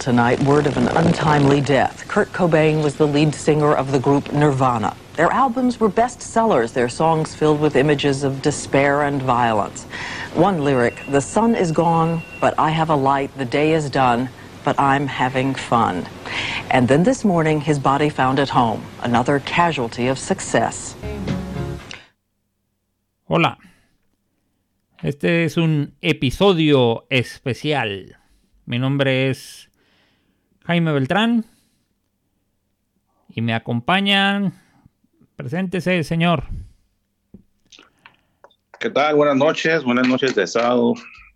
tonight, word of an untimely death. Kurt Cobain was the lead singer of the group Nirvana. Their albums were bestsellers, their songs filled with images of despair and violence. One lyric, "The sun is gone, but I have a light, the day is done, but I'm having fun." And then this morning, his body found at home, another casualty of success. Hola, este es un episodio especial. Mi nombre es Jaime Beltrán y me acompañan. Preséntese, señor. ¿Qué tal? Buenas noches de sábado.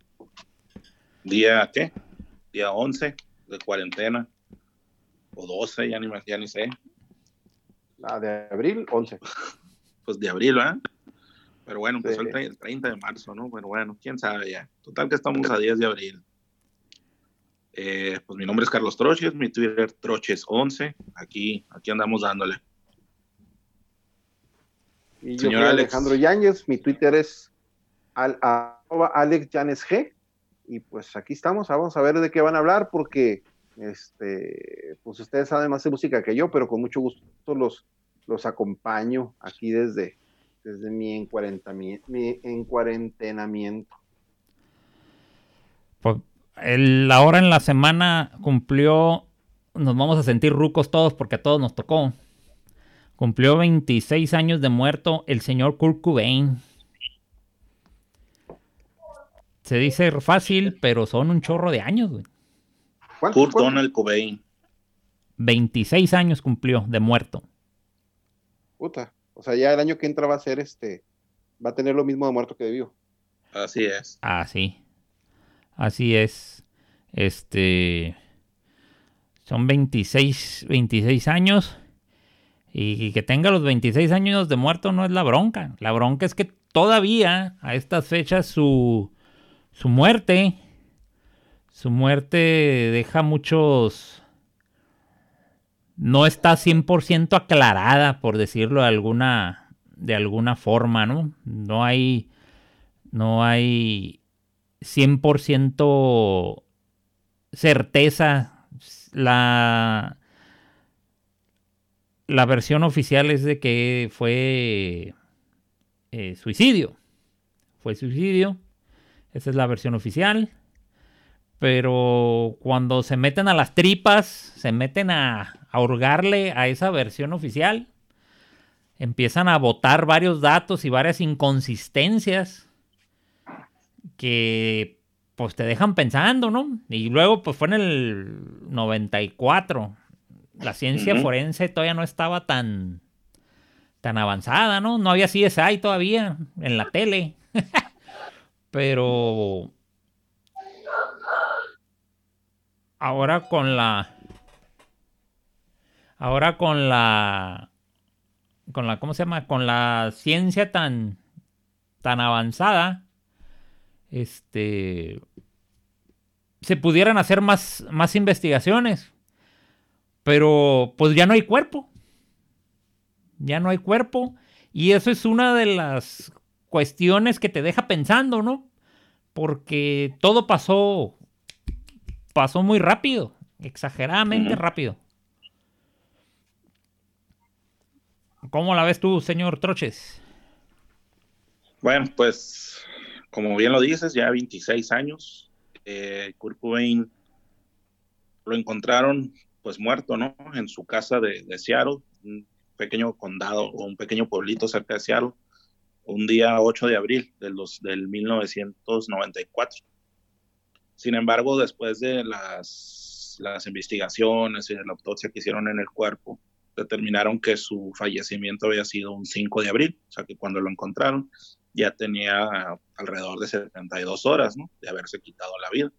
¿Día qué? Día 11 de cuarentena. O 12, ya ni sé. De abril, 11. Pues de abril, ¿verdad? Pero bueno, empezó Sí. el 30 de marzo, ¿no? Pero bueno, quién sabe ya. Total que estamos a 10 de abril. Pues mi nombre es Carlos Troches, mi Twitter Troches11. Aquí andamos dándole. Y yo Señor soy Alex. Alejandro Yáñez, mi Twitter es @AlexYáñezG. Y pues aquí estamos, vamos a ver de qué van a hablar, porque pues ustedes saben más de música que yo, pero con mucho gusto los acompaño aquí desde mi encuarentenamiento. Pues ahora en la semana cumplió, nos vamos a sentir rucos todos porque a todos nos tocó. Cumplió 26 años de muerto el señor Kurt Cobain. Se dice fácil, pero son un chorro de años, güey. Kurt Donald Cobain. 26 años cumplió de muerto. Puta, o sea, ya el año que entra va a ser va a tener lo mismo de muerto que de vivo. Así es. Así es. Son 26 años. Y que tenga los 26 años de muerto no es la bronca. La bronca es que todavía a estas fechas su muerte deja muchos... No está 100% aclarada, por decirlo de alguna forma, ¿no? No hay 100% certeza. La versión oficial es de que fue suicidio. Fue suicidio. Esa es la versión oficial. Pero cuando se meten a las tripas, se meten a hurgarle a esa versión oficial, empiezan a botar varios datos y varias inconsistencias que pues te dejan pensando, ¿no? Y luego pues fue en el 94. La ciencia forense todavía no estaba tan avanzada, ¿no? No había CSI todavía en la tele. Pero ahora con la ¿cómo se llama? Con la ciencia tan avanzada, se pudieran hacer más investigaciones. Pero pues ya no hay cuerpo. Y eso es una de las cuestiones que te deja pensando, ¿no? Porque todo pasó muy rápido. Exageradamente rápido. ¿Cómo la ves tú, señor Troches? Bueno, pues como bien lo dices, ya 26 años. Kurt Cobain lo encontraron pues muerto, ¿no? En su casa de Seattle, un pequeño condado o un pequeño pueblito cerca de Seattle, un día 8 de abril del 1994. Sin embargo, después de las investigaciones y de la autopsia que hicieron en el cuerpo, determinaron que su fallecimiento había sido un 5 de abril, o sea que cuando lo encontraron ya tenía alrededor de 72 horas, ¿no?, de haberse quitado la vida.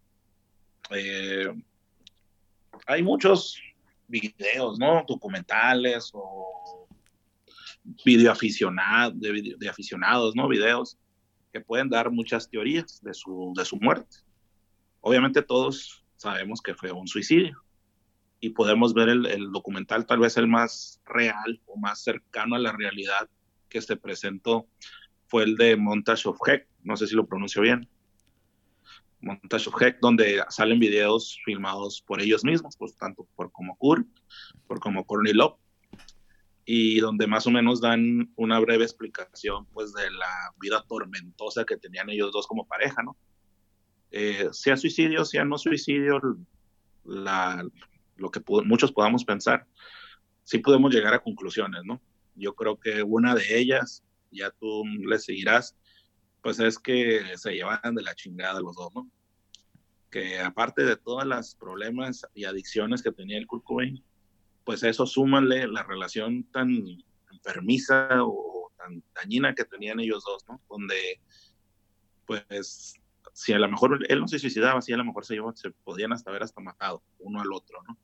Hay muchos videos, ¿no?, documentales o de aficionados, ¿no?, videos que pueden dar muchas teorías de su muerte. Obviamente todos sabemos que fue un suicidio y podemos ver el documental, tal vez el más real o más cercano a la realidad que se presentó fue el de Montage of Heck, no sé si lo pronuncio bien. Montage of Heck, donde salen videos filmados por ellos mismos, pues tanto por como Kurt, por como Courtney Love, y donde más o menos dan una breve explicación pues de la vida tormentosa que tenían ellos dos como pareja, ¿no? Sea suicidio, sea no suicidio, lo que muchos podamos pensar, sí podemos llegar a conclusiones, ¿no? Yo creo que una de ellas, ya tú le seguirás, pues es que se llevan de la chingada los dos, ¿no? Que aparte de todos los problemas y adicciones que tenía el Kurt Cobain, pues eso súmale la relación tan enfermiza o tan dañina que tenían ellos dos, ¿no? Donde, pues, si a lo mejor él no se suicidaba, si a lo mejor se podían haber hasta matado uno al otro, ¿no?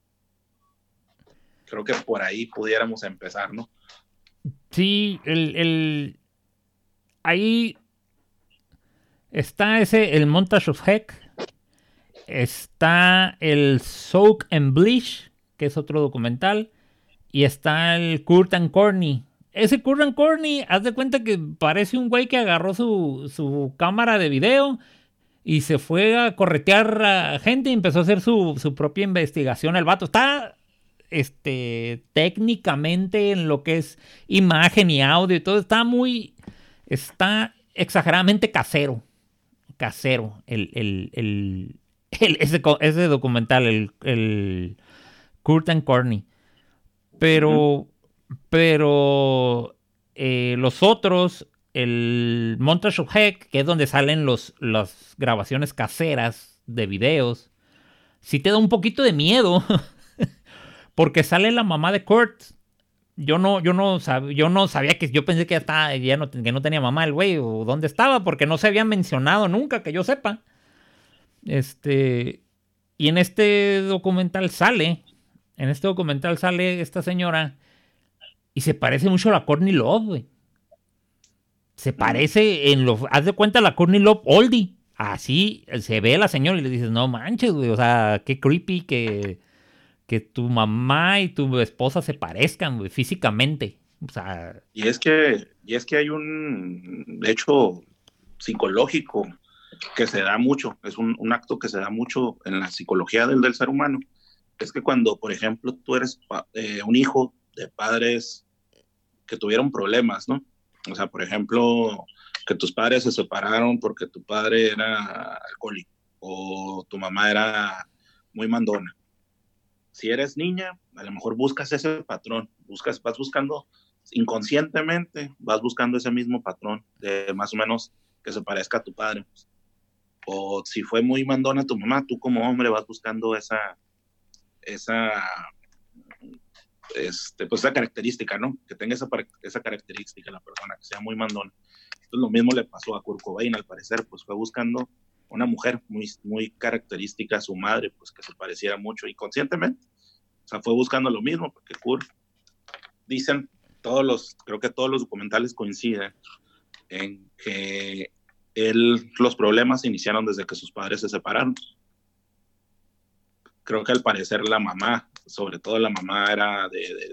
Creo que por ahí pudiéramos empezar, ¿no? Sí, ahí está el Montage of Heck, está el Soak and Bleach, que es otro documental, y está el Kurt and Courtney. Ese Kurt and Courtney, haz de cuenta que parece un güey que agarró su cámara de video y se fue a corretear a gente y empezó a hacer su propia investigación. El vato está técnicamente en lo que es imagen y audio y todo, está exageradamente casero ese documental, el Kurt and Courtney, pero los otros, el Montage of Heck, que es donde salen las grabaciones caseras de videos, sí te da un poquito de miedo porque sale la mamá de Kurt. Yo no sabía que... Yo pensé que que no tenía mamá el güey, o dónde estaba, porque no se había mencionado nunca, que yo sepa. Y en este documental sale esta señora y se parece mucho a la Courtney Love, güey. Se parece haz de cuenta la Courtney Love oldie. Así se ve la señora y le dices, no manches, güey, o sea, qué creepy que tu mamá y tu esposa se parezcan, güey, físicamente. O sea... Y es que hay un hecho psicológico que se da mucho, es un acto que se da mucho en la psicología del ser humano. Es que cuando, por ejemplo, tú eres un hijo de padres que tuvieron problemas, ¿no? O sea, por ejemplo, que tus padres se separaron porque tu padre era alcohólico o tu mamá era muy mandona. Si eres niña, a lo mejor buscas ese patrón, vas buscando inconscientemente, vas buscando ese mismo patrón de más o menos que se parezca a tu padre. O si fue muy mandona tu mamá, tú como hombre vas buscando esa característica, ¿no? Que tenga esa característica la persona, que sea muy mandona. Entonces lo mismo le pasó a Kurt Cobain, al parecer, pues fue buscando una mujer muy, muy característica a su madre, pues que se pareciera mucho inconscientemente. O sea, fue buscando lo mismo, porque Kurt, dicen creo que todos los documentales coinciden en que los problemas se iniciaron desde que sus padres se separaron. Creo que al parecer la mamá, sobre todo la mamá, era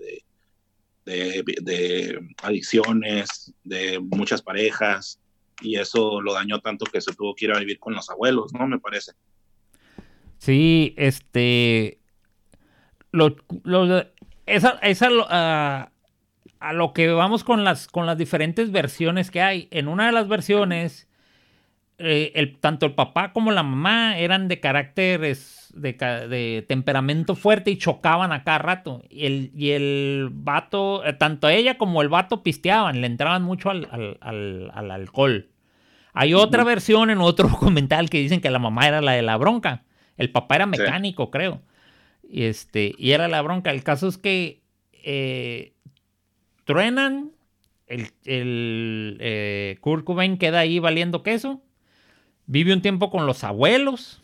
de adicciones, de muchas parejas, y eso lo dañó tanto que se tuvo que ir a vivir con los abuelos, ¿no? Me parece. Sí, a lo que vamos con las diferentes versiones que hay. En una de las versiones, tanto el papá como la mamá eran de caracteres de temperamento fuerte y chocaban a cada rato. Y el vato, tanto ella como el vato pisteaban, le entraban mucho al alcohol. Hay otra versión en otro documental que dicen que la mamá era la de la bronca. El papá era mecánico, creo. Y era la bronca. El caso es que truenan. Kurt Cobain queda ahí valiendo queso. Vive un tiempo con los abuelos.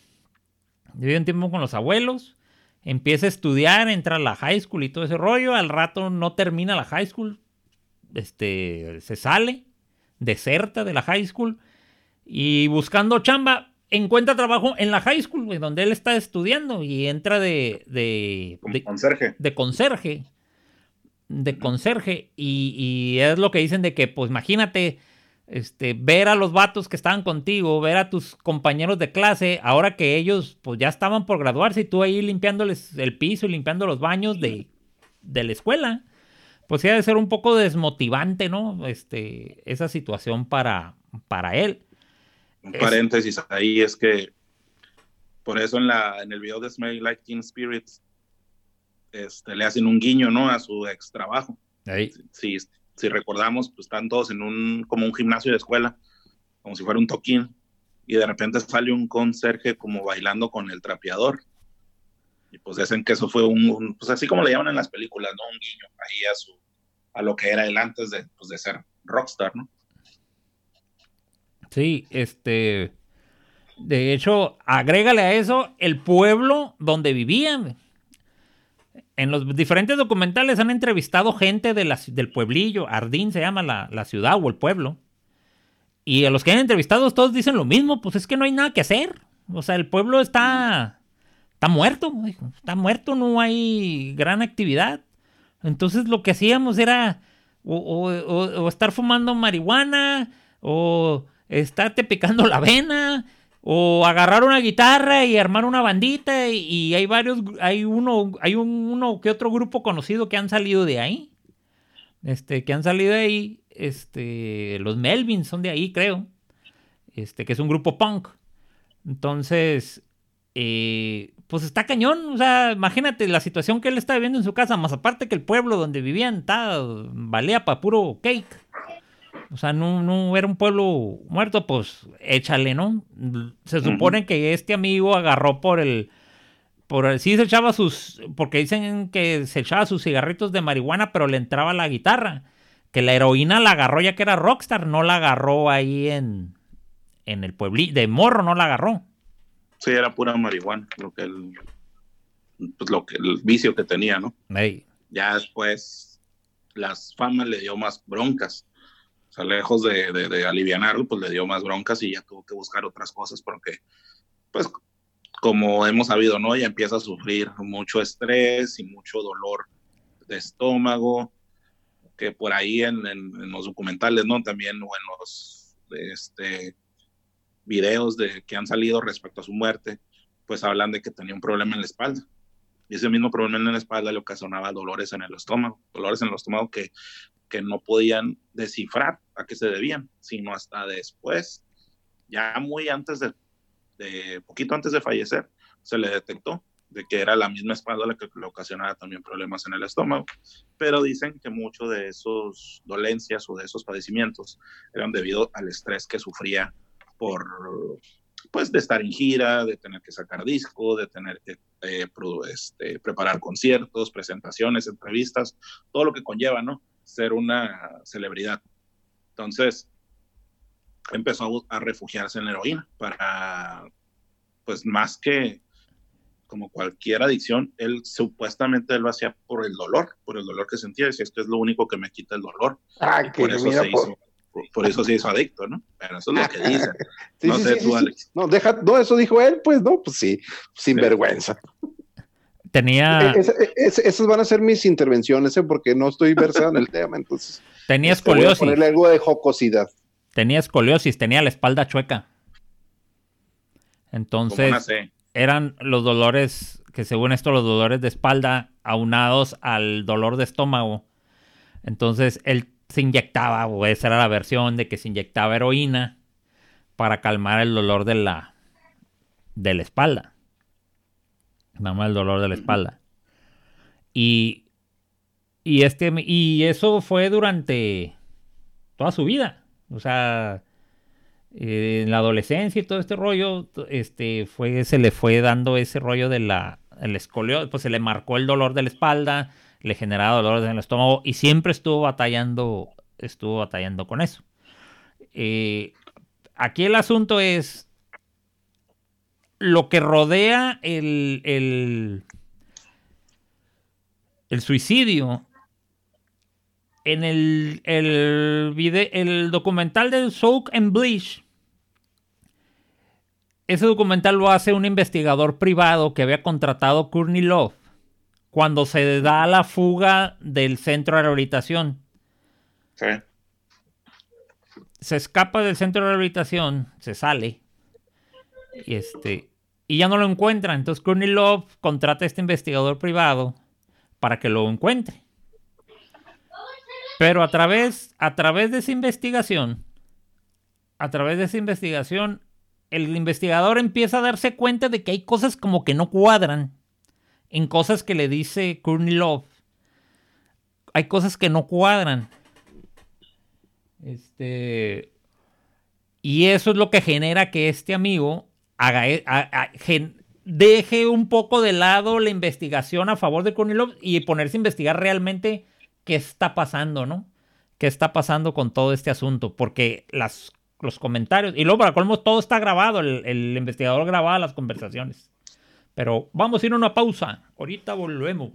Empieza a estudiar, entra a la high school y todo ese rollo. Al rato no termina la high school. Se sale, deserta de la high school. Y buscando chamba, encuentra trabajo en la high school, donde él está estudiando. Y entra de conserje. De conserje. Y es lo que dicen de que, pues imagínate, ver a los vatos que estaban contigo, ver a tus compañeros de clase, ahora que ellos pues ya estaban por graduarse y tú ahí limpiándoles el piso y limpiando los baños de la escuela, pues sí ha de ser un poco desmotivante, ¿no? Esa situación para él. Un paréntesis ahí es que por eso en el video de Smell Like Teen Spirit le hacen un guiño, ¿no? A su ex trabajo. Si recordamos, pues están todos como un gimnasio de escuela, como si fuera un toquín, y de repente sale un conserje como bailando con el trapeador. Y pues dicen que eso fue pues así como le llaman en las películas, ¿no? Un guiño ahí a lo que era él antes de ser rockstar, ¿no? Sí, de hecho, agrégale a eso el pueblo donde vivían. En los diferentes documentales han entrevistado gente del pueblillo. Ardín se llama la ciudad o el pueblo. Y a los que han entrevistado todos dicen lo mismo. Pues es que no hay nada que hacer. O sea, el pueblo está muerto. Está muerto, no hay gran actividad. Entonces lo que hacíamos era o estar fumando marihuana, o estarte picando la vena, o agarrar una guitarra y armar una bandita, y hay uno que otro grupo conocido que han salido de ahí. Los Melvins son de ahí, creo. Que es un grupo punk. Entonces, pues está cañón. O sea, imagínate la situación que él está viviendo en su casa, más aparte que el pueblo donde vivían valía para puro cake. O sea, no era un pueblo muerto, pues échale, ¿no? Se supone que este amigo agarró sí se echaba porque dicen que se echaba sus cigarritos de marihuana, pero le entraba la guitarra. Que la heroína la agarró ya que era rockstar, no la agarró ahí en el pueblito, de morro no la agarró. Sí, era pura marihuana, el vicio que tenía, ¿no? Hey. Ya después las famas le dio más broncas. O sea, lejos de alivianarlo, pues le dio más broncas y ya tuvo que buscar otras cosas porque, pues, como hemos sabido, ¿no? Ya empieza a sufrir mucho estrés y mucho dolor de estómago, que por ahí en los documentales, ¿no? También, o en los videos que han salido respecto a su muerte, pues hablan de que tenía un problema en la espalda. Y ese mismo problema en la espalda le ocasionaba dolores en el estómago que no podían descifrar a qué se debían, sino hasta después, ya muy poquito antes de fallecer, se le detectó de que era la misma espalda la que le ocasionaba también problemas en el estómago. Pero dicen que mucho de esos dolencias o de esos padecimientos eran debido al estrés que sufría de estar en gira, de tener que sacar disco, de tener que preparar conciertos, presentaciones, entrevistas, todo lo que conlleva, ¿no? Ser una celebridad. Entonces empezó a refugiarse en la heroína para, pues más que como cualquier adicción, supuestamente lo hacía por el dolor que sentía. Decía, esto es lo único que me quita el dolor. Por eso se hizo adicto, ¿no? Pero eso es lo que dicen. Sí, no sí, sé sí, tú, sí. Alex. No, eso dijo él, pues, no, pues sí, sin vergüenza. Esas van a ser mis intervenciones, porque no estoy versado en el tema, entonces. Tenía escoliosis. Voy a ponerle algo de jocosidad. Tenía escoliosis, tenía la espalda chueca. Entonces, eran los dolores, que según esto, los dolores de espalda aunados al dolor de estómago. Entonces, él se inyectaba, o esa era la versión de que se inyectaba heroína para calmar el dolor de la espalda. Nada más el dolor de la espalda. Y eso fue durante toda su vida. O sea, en la adolescencia y todo este rollo, se le fue dando ese rollo de el escoliosis, pues se le marcó el dolor de la espalda, le generaba dolores en el estómago y siempre estuvo batallando con eso. Aquí el asunto es lo que rodea el suicidio. En el documental del Soak and Bleach, ese documental lo hace un investigador privado que había contratado Courtney Love cuando se da la fuga del centro de rehabilitación. Sí. se escapa del centro de rehabilitación, se sale, y ya no lo encuentra. Entonces Courtney Love contrata a este investigador privado para que lo encuentre. Pero a través de esa investigación, el investigador empieza a darse cuenta de que hay cosas como que no cuadran en cosas que le dice Courtney Love. Hay cosas que no cuadran. Y eso es lo que genera que este amigo deje un poco de lado la investigación a favor de Courtney Love y ponerse a investigar realmente qué está pasando, ¿no? ¿Qué está pasando con todo este asunto? Porque los comentarios... Y luego, para colmo, todo está grabado. El investigador grababa las conversaciones. Pero vamos a ir a una pausa. Ahorita volvemos.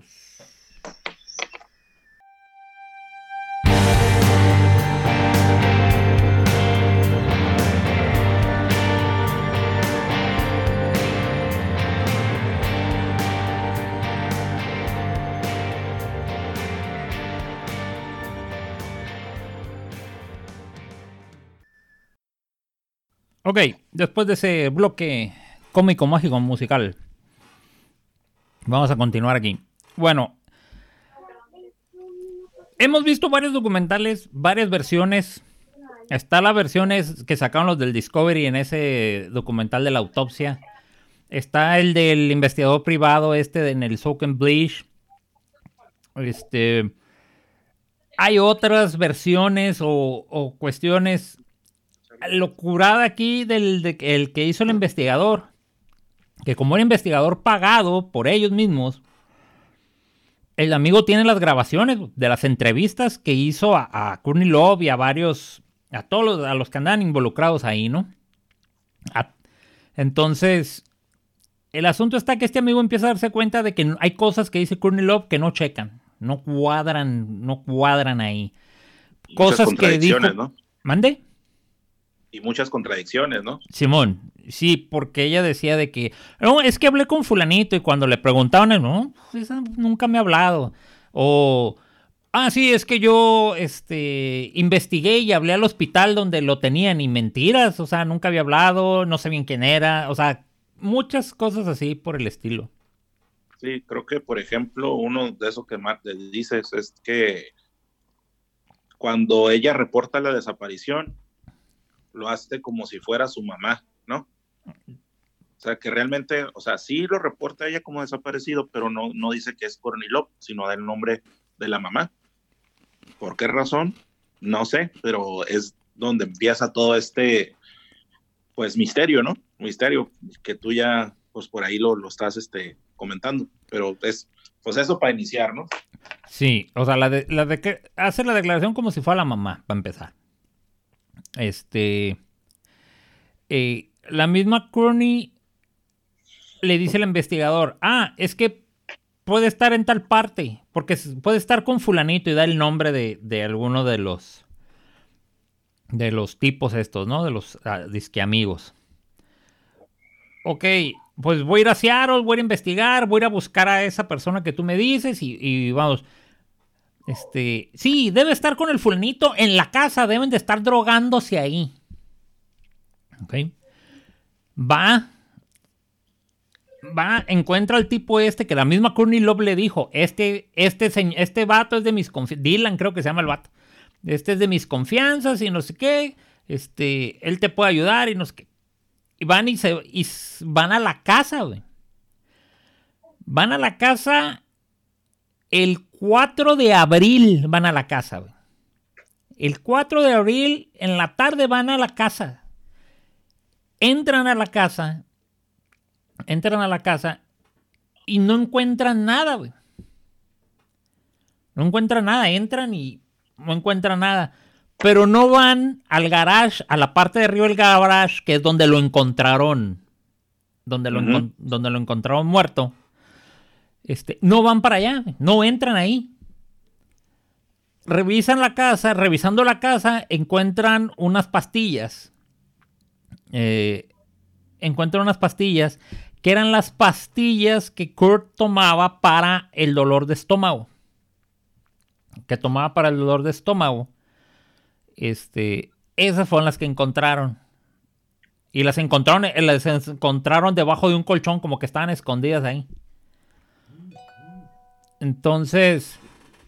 Ok, después de ese bloque cómico, mágico, musical, vamos a continuar aquí. Bueno, hemos visto varios documentales, varias versiones. Está la versión que sacaron los del Discovery en ese documental de la autopsia. Está el del investigador privado en el Soak and Bleach. Hay otras versiones o cuestiones. Lo curada aquí el que hizo el investigador, que como era investigador pagado por ellos mismos, el amigo tiene las grabaciones de las entrevistas que hizo a Courtney Love y a todos los que andaban involucrados ahí, ¿no? Entonces, el asunto está que este amigo empieza a darse cuenta de que hay cosas que dice Courtney Love que no checan, no cuadran ahí. Muchas Cosas que dijo, ¿no? ¿Mande? Y muchas contradicciones, ¿no? Simón, sí, porque ella decía de que, no, es que hablé con fulanito y cuando le preguntaban, no, pues esa nunca me ha hablado. O, sí, es que yo investigué y hablé al hospital donde lo tenían y mentiras, o sea, nunca había hablado, no sé bien quién era, o sea, muchas cosas así por el estilo. Sí, creo que, por ejemplo, uno de esos que más dices es que cuando ella reporta la desaparición, lo hace como si fuera su mamá, ¿no? O sea, que realmente, o sea, sí lo reporta ella como desaparecido, pero no dice que es Courtney Love, sino da el nombre de la mamá. ¿Por qué razón? No sé, pero es donde empieza todo pues, misterio, ¿no? Misterio, que tú ya, pues, por ahí lo estás, comentando, pero es, pues, eso para iniciar, ¿no? Sí, o sea, hacer la declaración como si fuera la mamá, para empezar. La misma Courtney le dice al investigador, es que puede estar en tal parte, porque puede estar con fulanito y da el nombre de alguno de los tipos estos, ¿no? De los disque amigos. Ok, pues voy a ir a Seattle, voy a investigar, voy a ir a buscar a esa persona que tú me dices y vamos. Sí, debe estar con el fulanito en la casa, deben de estar drogándose ahí. Ok. Va, encuentra al tipo que la misma Courtney Love le dijo, este vato es de mis confianzas, Dylan creo que se llama el vato, es de mis confianzas y no sé qué, él te puede ayudar y no sé qué. Y van a la casa, güey. Van a la casa el 4 de abril, van a la casa, güey. El 4 de abril en la tarde van a la casa. Entran a la casa y no encuentran nada, güey. No encuentran nada, entran y no encuentran nada. Pero no van al garage, a la parte de arriba del garage, que es donde lo encontraron. Donde lo encontraron muerto. No van para allá, no entran ahí. Revisando la casa, encuentran unas pastillas. Encuentran unas pastillas que eran las pastillas que Kurt tomaba para el dolor de estómago. Esas fueron las que encontraron. Y las encontraron debajo de un colchón, como que estaban escondidas ahí. Entonces,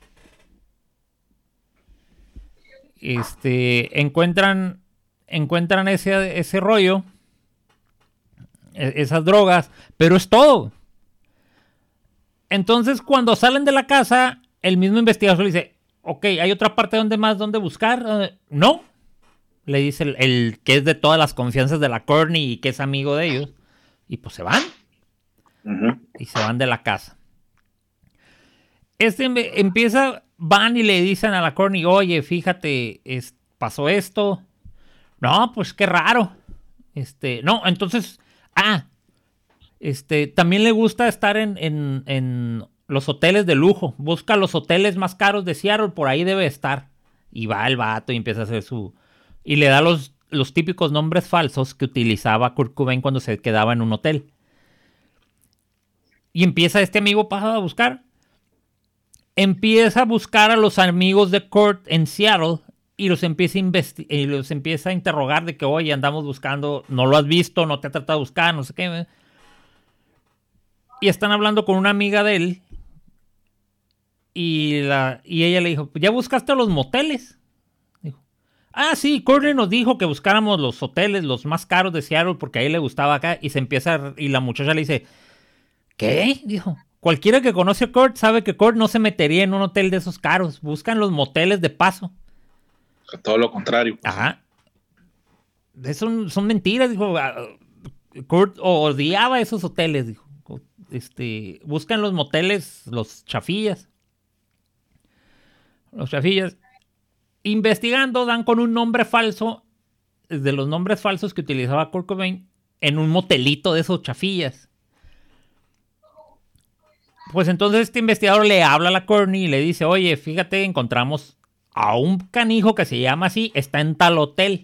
encuentran ese rollo, esas drogas, pero es todo. Entonces, cuando salen de la casa, el mismo investigador le dice, ok, ¿hay otra parte donde buscar? No. Le dice el que es de todas las confianzas de la Courtney y que es amigo de ellos. Y pues se van. Ujú. Y se van de la casa. Van y le dicen a la Courtney, oye, fíjate, pasó esto. No, pues qué raro. No, entonces, también le gusta estar en los hoteles de lujo. Busca los hoteles más caros de Seattle, por ahí debe estar. Y va el vato y empieza a hacer y le da los típicos nombres falsos que utilizaba Kurt Cobain cuando se quedaba en un hotel. Y empieza este amigo pasado a buscar. Empieza a buscar a los amigos de Kurt en Seattle y los empieza a interrogar de que, oye, andamos buscando, no lo has visto, no te ha tratado de buscar, no sé qué. Y están hablando con una amiga de él y ella le dijo, ¿ya buscaste los moteles? Dijo, sí, Courtney nos dijo que buscáramos los hoteles, los más caros de Seattle, porque a él le gustaba acá. Y la muchacha le dice, ¿qué? Dijo, cualquiera que conoce a Kurt sabe que Kurt no se metería en un hotel de esos caros. Buscan los moteles de paso. Todo lo contrario. Ajá. Son mentiras, dijo. Kurt odiaba esos hoteles, dijo. Buscan los moteles, los chafillas. Investigando, dan con un nombre falso, de los nombres falsos que utilizaba Kurt Cobain, en un motelito de esos chafillas. Pues entonces este investigador le habla a la Courtney y le dice, oye, fíjate, encontramos a un canijo que se llama así, está en tal hotel.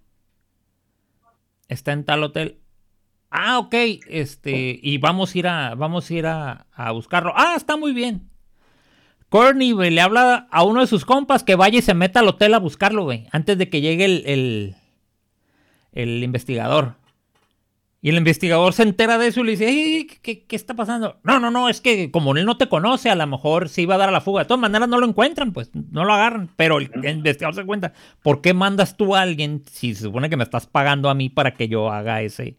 Ok, y vamos a ir a buscarlo. Está muy bien. Courtney, güey, le habla a uno de sus compas que vaya y se meta al hotel a buscarlo, güey, antes de que llegue el investigador. Y el investigador se entera de eso y le dice, ¿qué está pasando? No, es que como él no te conoce, a lo mejor se iba a dar a la fuga. De todas maneras no lo encuentran, pues, no lo agarran. Pero el investigador se da cuenta, ¿por qué mandas tú a alguien si se supone que me estás pagando a mí para que yo haga ese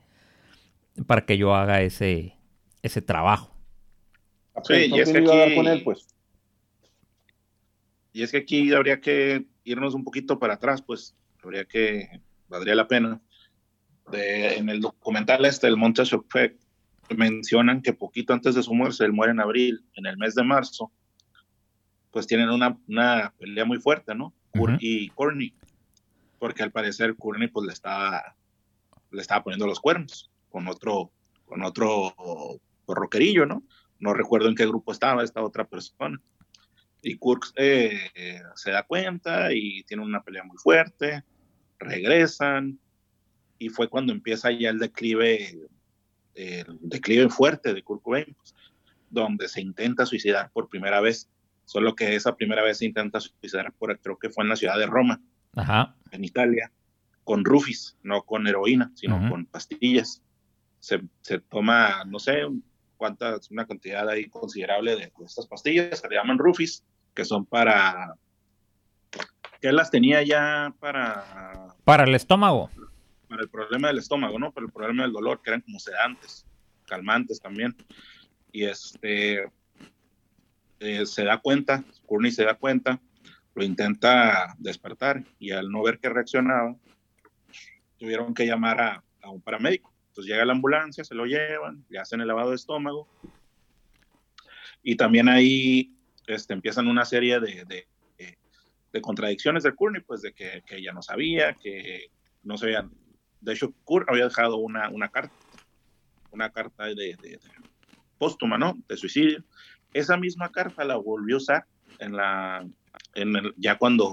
trabajo? Sí, y es que aquí con él, pues. Y es que aquí habría que irnos un poquito para atrás, pues, valdría la pena. En el documental el Montage Effect, mencionan que poquito antes de su muerte, él muere en abril, en el mes de marzo, pues tienen una pelea muy fuerte, ¿no? Uh-huh. Y Courtney, porque al parecer Courtney pues le estaba poniendo los cuernos con otro rockerillo, ¿no? No recuerdo en qué grupo estaba esta otra persona. Y Kurt se da cuenta y tiene una pelea muy fuerte, regresan, y fue cuando empieza ya el declive fuerte de Kurt Cobain, pues, donde se intenta suicidar por primera vez, solo que esa primera vez se intenta suicidar creo que fue en la ciudad de Roma, ajá, en Italia, con rufis, no con heroína, sino uh-huh, con pastillas. Se toma, no sé, una cantidad ahí considerable de estas pastillas, se le llaman rufis, que son que él las tenía ya para el estómago. Para el problema del estómago, ¿no? Para el problema del dolor, que eran como sedantes, calmantes también. Y se da cuenta, Courtney se da cuenta, lo intenta despertar y al no ver que reaccionaba, tuvieron que llamar a un paramédico. Entonces llega la ambulancia, se lo llevan, le hacen el lavado de estómago y también ahí empiezan una serie de contradicciones de Courtney, pues de que ella no sabía, que no sabían. De hecho, Kurt había dejado una carta de póstuma, ¿no? De suicidio. Esa misma carta la volvió a usar ya cuando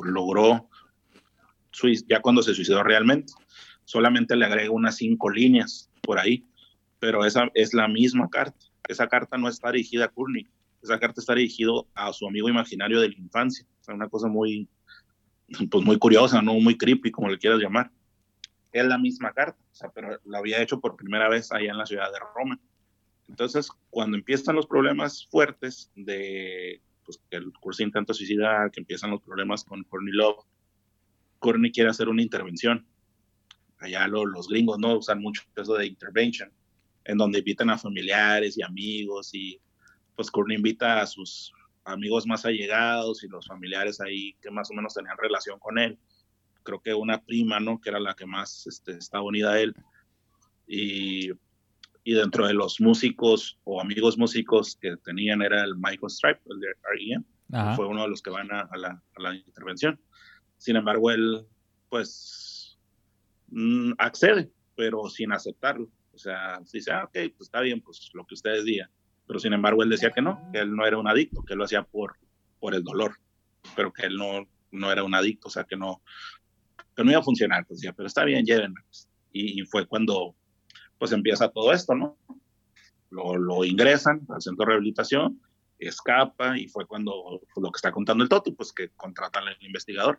ya cuando se suicidó realmente. Solamente le agrega unas 5 líneas por ahí, pero esa es la misma carta. Esa carta no está dirigida a Courtney, esa carta está dirigida a su amigo imaginario de la infancia. O sea, una cosa muy, pues muy curiosa, ¿no? Muy creepy, como le quieras llamar. Es la misma carta, o sea, pero la había hecho por primera vez allá en la ciudad de Roma. Entonces, cuando empiezan los problemas fuertes de pues, que el Kurt intenta suicidar, que empiezan los problemas con Courtney Love, Courtney quiere hacer una intervención. Allá los gringos no usan mucho eso de intervention, en donde invitan a familiares y amigos, y pues Courtney invita a sus amigos más allegados y los familiares ahí que más o menos tenían relación con él. Creo que una prima, ¿no? Que era la que más estaba unida a él. Y dentro de los músicos o amigos músicos que tenían era el Michael Stipe, el de R.E.M. Fue uno de los que van a la intervención. Sin embargo, él, pues, accede, pero sin aceptarlo. O sea, dice, ok, pues está bien, pues lo que ustedes digan. Pero sin embargo, él decía que no, que él no era un adicto, que él lo hacía por el dolor, pero que él no era un adicto, o sea, que no iba a funcionar. Pues decía, pero está bien, llévenme. Y fue cuando, pues, empieza todo esto, ¿no? Lo ingresan al centro de rehabilitación, escapa, y fue cuando, pues, lo que está contando el Toto, pues, que contratan al investigador.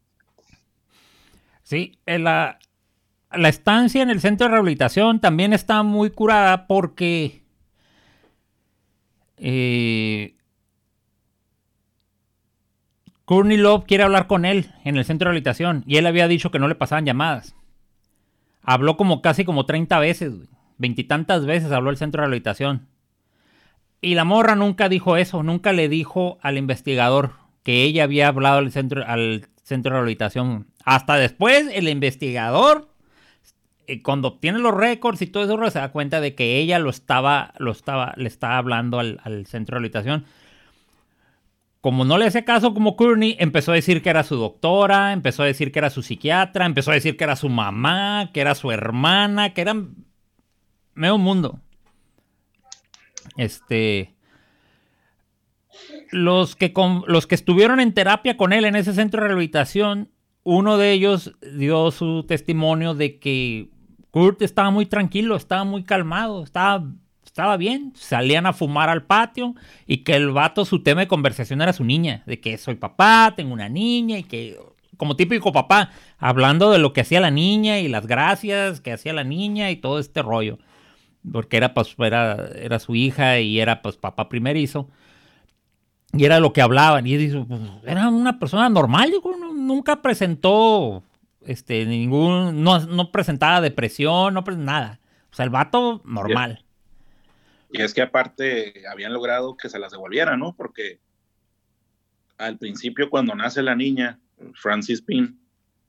Sí, la estancia en el centro de rehabilitación también está muy curada porque Courtney Love quiere hablar con él en el centro de rehabilitación y él había dicho que no le pasaban llamadas. Habló casi como 30 veces, 20 y tantas veces habló el centro de rehabilitación. Y la morra nunca dijo eso, nunca le dijo al investigador que ella había hablado al centro de rehabilitación. Hasta después el investigador, cuando obtiene los récords y todo eso, se da cuenta de que ella le estaba hablando al centro de rehabilitación. Como no le hace caso como Courtney, empezó a decir que era su doctora, empezó a decir que era su psiquiatra, empezó a decir que era su mamá, que era su hermana, que eran medio mundo. Los que estuvieron en terapia con él en ese centro de rehabilitación, uno de ellos dio su testimonio de que Kurt estaba muy tranquilo, estaba muy calmado, estaba bien. Salían a fumar al patio y que el vato, su tema de conversación era su niña, de que soy papá, tengo una niña, y que, como típico papá, hablando de lo que hacía la niña y las gracias que hacía la niña y todo este rollo. Porque era su hija y era pues papá primerizo. Y era lo que hablaban. Y dice, pues, era una persona normal. Nunca presentó no presentaba depresión, nada. O sea, el vato normal. Y es que aparte habían logrado que se las devolvieran, ¿no? Porque al principio, cuando nace la niña, Frances Bean,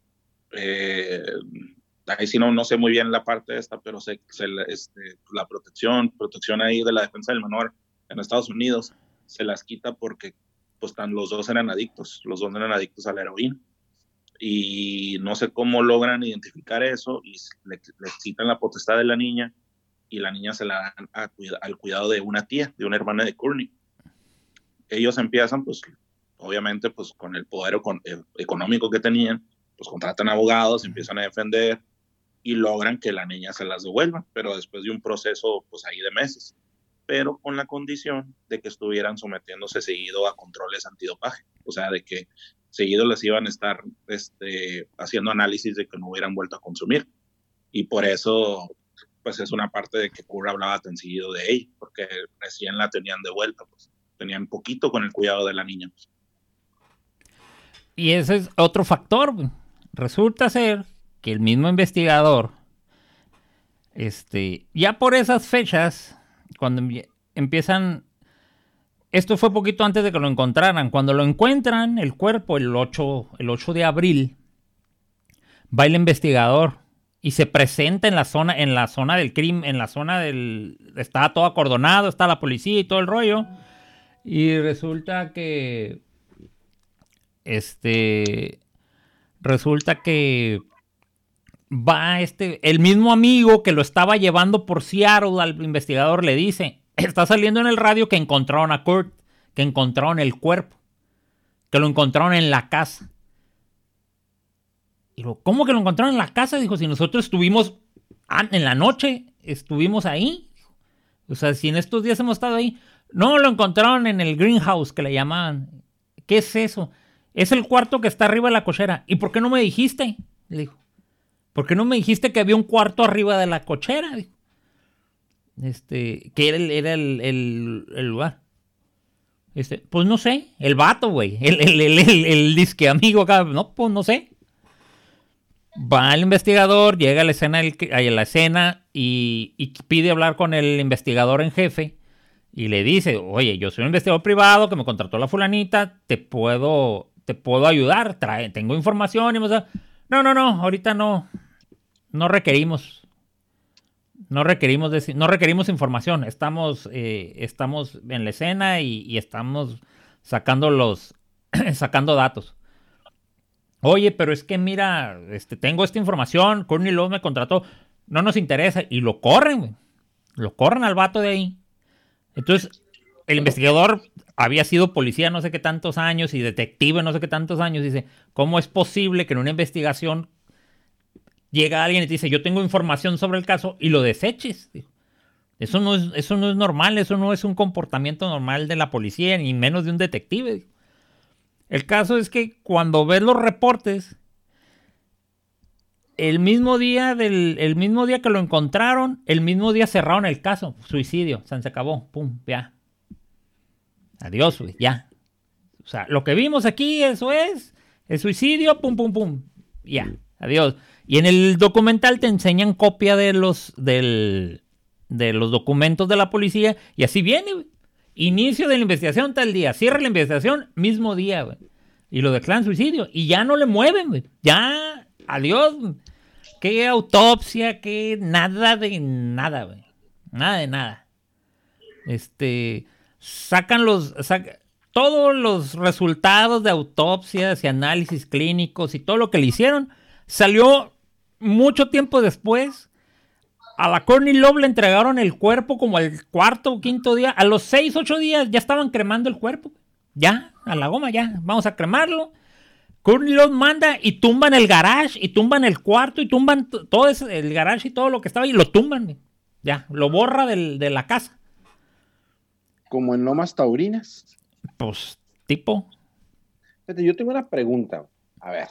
ahí sí no sé muy bien la parte esta, pero la protección ahí de la defensa del menor en Estados Unidos se las quita porque pues los dos eran adictos a la heroína, y no sé cómo logran identificar eso y le quitan la potestad de la niña, y la niña se la dan al cuidado de una tía, de una hermana de Courtney. Ellos empiezan, pues obviamente, pues con el poder económico que tenían, pues contratan abogados, empiezan a defender y logran que la niña se las devuelva, pero después de un proceso pues ahí de meses, pero con la condición de que estuvieran sometiéndose seguido a controles antidopaje, o sea, de que seguido les iban a estar haciendo análisis de que no hubieran vuelto a consumir. Y por eso pues es una parte de que Kurt hablaba tan seguido de ella, porque recién la tenían de vuelta, pues tenían poquito con el cuidado de la niña. Y ese es otro factor. Resulta ser que el mismo investigador, ya por esas fechas, cuando empiezan, esto fue poquito antes de que lo encontraran, cuando lo encuentran, el cuerpo, el 8 de abril, va el investigador y se presenta en la zona del crimen, estaba todo acordonado, está la policía y todo el rollo, y resulta que va el mismo amigo que lo estaba llevando por Seattle al investigador, le dice, está saliendo en el radio que encontraron a Kurt, que encontraron el cuerpo, que lo encontraron en la casa. Y digo, ¿cómo que lo encontraron en la casa? Dijo, si nosotros estuvimos en la noche, estuvimos ahí. O sea, si en estos días hemos estado ahí. No, lo encontraron en el greenhouse, que le llamaban. ¿Qué es eso? es el cuarto que está arriba de la cochera. ¿Y por qué no me dijiste? Le dijo. ¿Por qué no me dijiste que había un cuarto arriba de la cochera? Dijo. Que era el lugar. Pues no sé, el vato, güey. El disque amigo acá. No, pues no sé. Va el investigador, llega a la escena, y pide hablar con el investigador en jefe. Y le dice, oye, yo soy un investigador privado que me contrató la fulanita. Te puedo ayudar. Tengo información. Y no, ahorita no requerimos. No requerimos información. Estamos en la escena y estamos sacando datos. Oye, pero es que mira, tengo esta información. Courtney Love me contrató. No nos interesa. Y lo corren, güey. Lo corren al vato de ahí. Entonces, el investigador había sido policía no sé qué tantos años y detective no sé qué tantos años. Dice, ¿cómo es posible que en una investigación llega alguien y te dice, yo tengo información sobre el caso y lo deseches? Eso no es normal, eso no es un comportamiento normal de la policía, ni menos de un detective. El caso es que cuando ves los reportes, el mismo día que lo encontraron, el mismo día cerraron el caso. Suicidio, se acabó, pum, ya. Adiós, güey, ya. O sea, lo que vimos aquí, eso es el suicidio, pum, pum, pum, ya, adiós. Y en el documental te enseñan copia de los documentos de la policía. Y así viene, güey. Inicio de la investigación tal día. Cierra la investigación mismo día, güey. Y lo declaran suicidio. Y ya no le mueven, güey. Ya, adiós. Güey. Qué autopsia, qué nada de nada, güey. Nada de nada. Sacan todos los resultados de autopsias y análisis clínicos y todo lo que le hicieron. Salió mucho tiempo después. A la Courtney Love le entregaron el cuerpo como al cuarto o quinto día. A los 6, 8 días ya estaban cremando el cuerpo. Ya, a la goma, ya. Vamos a cremarlo. Courtney Love manda y tumban el garage, y tumban el cuarto, y tumban todo el garage y todo lo que estaba ahí. Lo tumban. Ya, lo borra de la casa. Como en Lomas Taurinas. Pues, tipo. Fíjate, yo tengo una pregunta. A ver.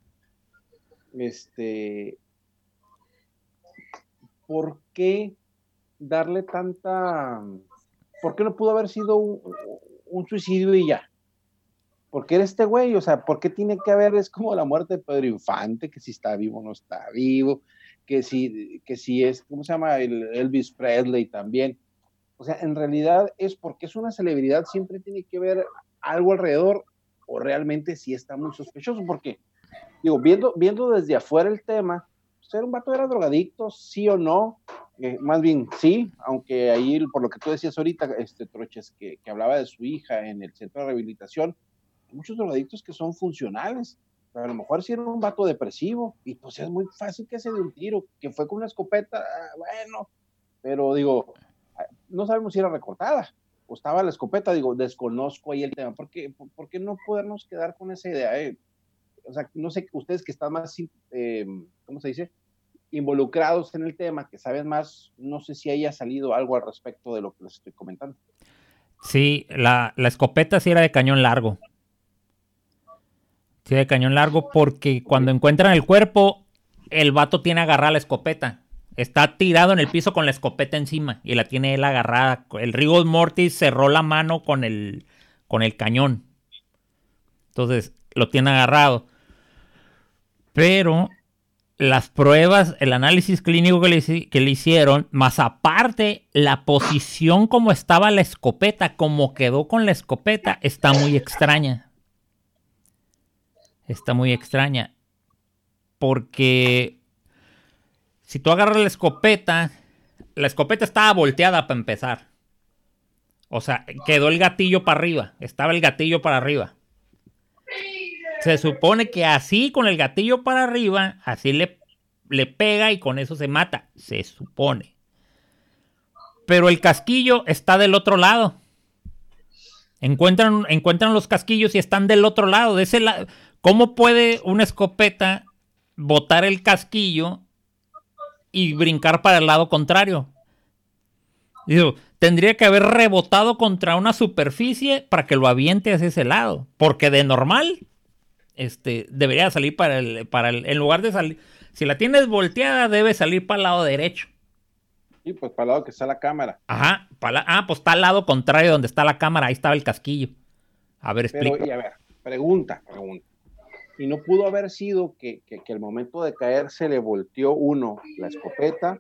¿Por qué darle tanta... ¿Por qué no pudo haber sido un suicidio y ya? ¿Por qué era este güey? O sea, ¿por qué tiene que haber? Es como la muerte de Pedro Infante, que si está vivo o no está vivo, que si es, ¿cómo se llama? Elvis Presley también. O sea, en realidad es porque es una celebridad, siempre tiene que haber algo alrededor, o realmente sí está muy sospechoso, porque, digo, viendo desde afuera el tema, ser un vato era drogadicto, sí o no, más bien sí, aunque ahí, por lo que tú decías ahorita, Troches, que hablaba de su hija en el centro de rehabilitación, hay muchos drogadictos que son funcionales, pero a lo mejor sí era un vato depresivo, y pues es muy fácil que se dé un tiro, que fue con una escopeta, bueno, pero digo, no sabemos si era recortada, o estaba la escopeta, digo, desconozco ahí el tema, ¿por qué no podernos quedar con esa idea? O sea, no sé, ustedes que están más, ¿cómo se dice?, involucrados en el tema, que saben más, no sé si haya salido algo al respecto de lo que les estoy comentando. Sí, la escopeta sí era de cañón largo. Sí, de cañón largo, porque cuando encuentran el cuerpo, el vato tiene agarrada la escopeta. Está tirado en el piso con la escopeta encima y la tiene él agarrada. El rigor mortis cerró la mano con el cañón. Entonces, lo tiene agarrado. Pero las pruebas, el análisis clínico que le hicieron, más aparte, la posición como estaba la escopeta, como quedó con la escopeta, está muy extraña. Está muy extraña. Porque si tú agarras la escopeta estaba volteada para empezar. O sea, quedó el gatillo para arriba. Estaba el gatillo para arriba. Se supone que así, con el gatillo para arriba, así le pega y con eso se mata. Se supone. Pero el casquillo está del otro lado. Encuentran los casquillos y están del otro lado. De ese lado. ¿Cómo puede una escopeta botar el casquillo y brincar para el lado contrario? Digo, tendría que haber rebotado contra una superficie para que lo aviente hacia ese lado. Porque de normal debería salir en lugar de salir, si la tienes volteada, debe salir para el lado derecho. Sí, pues para el lado que está la cámara. Ajá, pues está al lado contrario donde está la cámara, ahí estaba el casquillo. A ver, explica. Pero, y a ver, pregunta. Y no pudo haber sido que al momento de caer se le volteó la escopeta,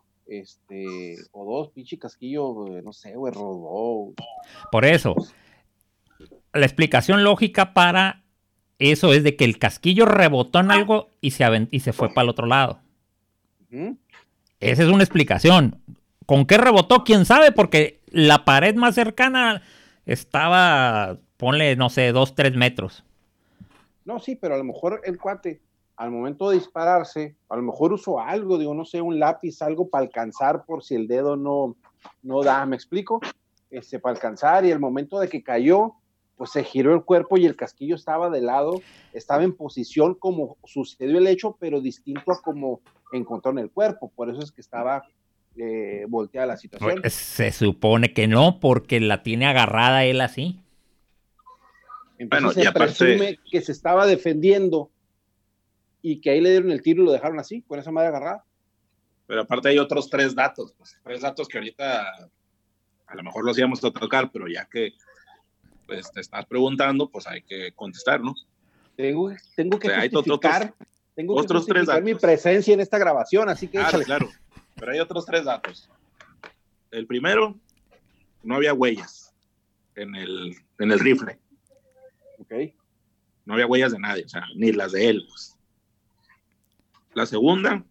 o dos, pinche casquillo, no sé, güey, rodó. Por eso, la explicación lógica para eso es de que el casquillo rebotó en algo y se fue para el otro lado. ¿Mm? Esa es una explicación. ¿Con qué rebotó? ¿Quién sabe? Porque la pared más cercana estaba, ponle, no sé, 2-3 metros. No, sí, pero a lo mejor el cuate, al momento de dispararse, a lo mejor usó algo, digo, no sé, un lápiz, algo para alcanzar por si el dedo no da, ¿me explico? Para alcanzar, y el momento de que cayó, pues se giró el cuerpo y el casquillo estaba de lado, estaba en posición como sucedió el hecho, pero distinto a como encontró en el cuerpo, por eso es que estaba volteada la situación. Pues, se supone que no, porque la tiene agarrada él así. Entonces se presume que se estaba defendiendo y que ahí le dieron el tiro y lo dejaron así, con esa madre agarrada. Pero aparte hay otros 3 datos, pues, 3 datos que ahorita a lo mejor los íbamos a tocar, pero ya que pues, te estás preguntando, pues hay que contestar, ¿no? Tengo que justificar, otros 3 datos. Mi presencia en esta grabación, así que échale. Claro, pero hay otros 3 datos. El primero, no había huellas en el rifle. Okay. No había huellas de nadie, o sea, ni las de él, pues. La segunda,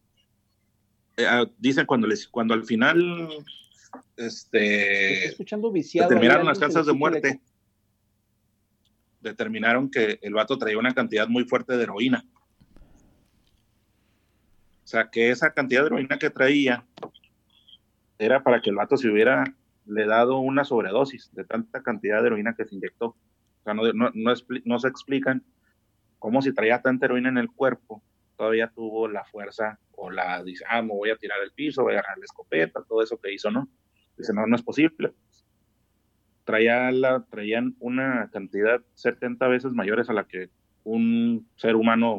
dicen cuando al final estoy escuchando viciado, determinaron las causas de muerte, determinaron que el vato traía una cantidad muy fuerte de heroína. O sea, que esa cantidad de heroína que traía era para que el vato le dado una sobredosis de tanta cantidad de heroína que se inyectó. O sea, no se explican cómo si traía tanta heroína en el cuerpo, todavía tuvo la fuerza o dice, me voy a tirar el piso, voy a agarrar la escopeta, todo eso que hizo, ¿no? Dice, no es posible. Traían una cantidad 70 veces mayores a la que un ser humano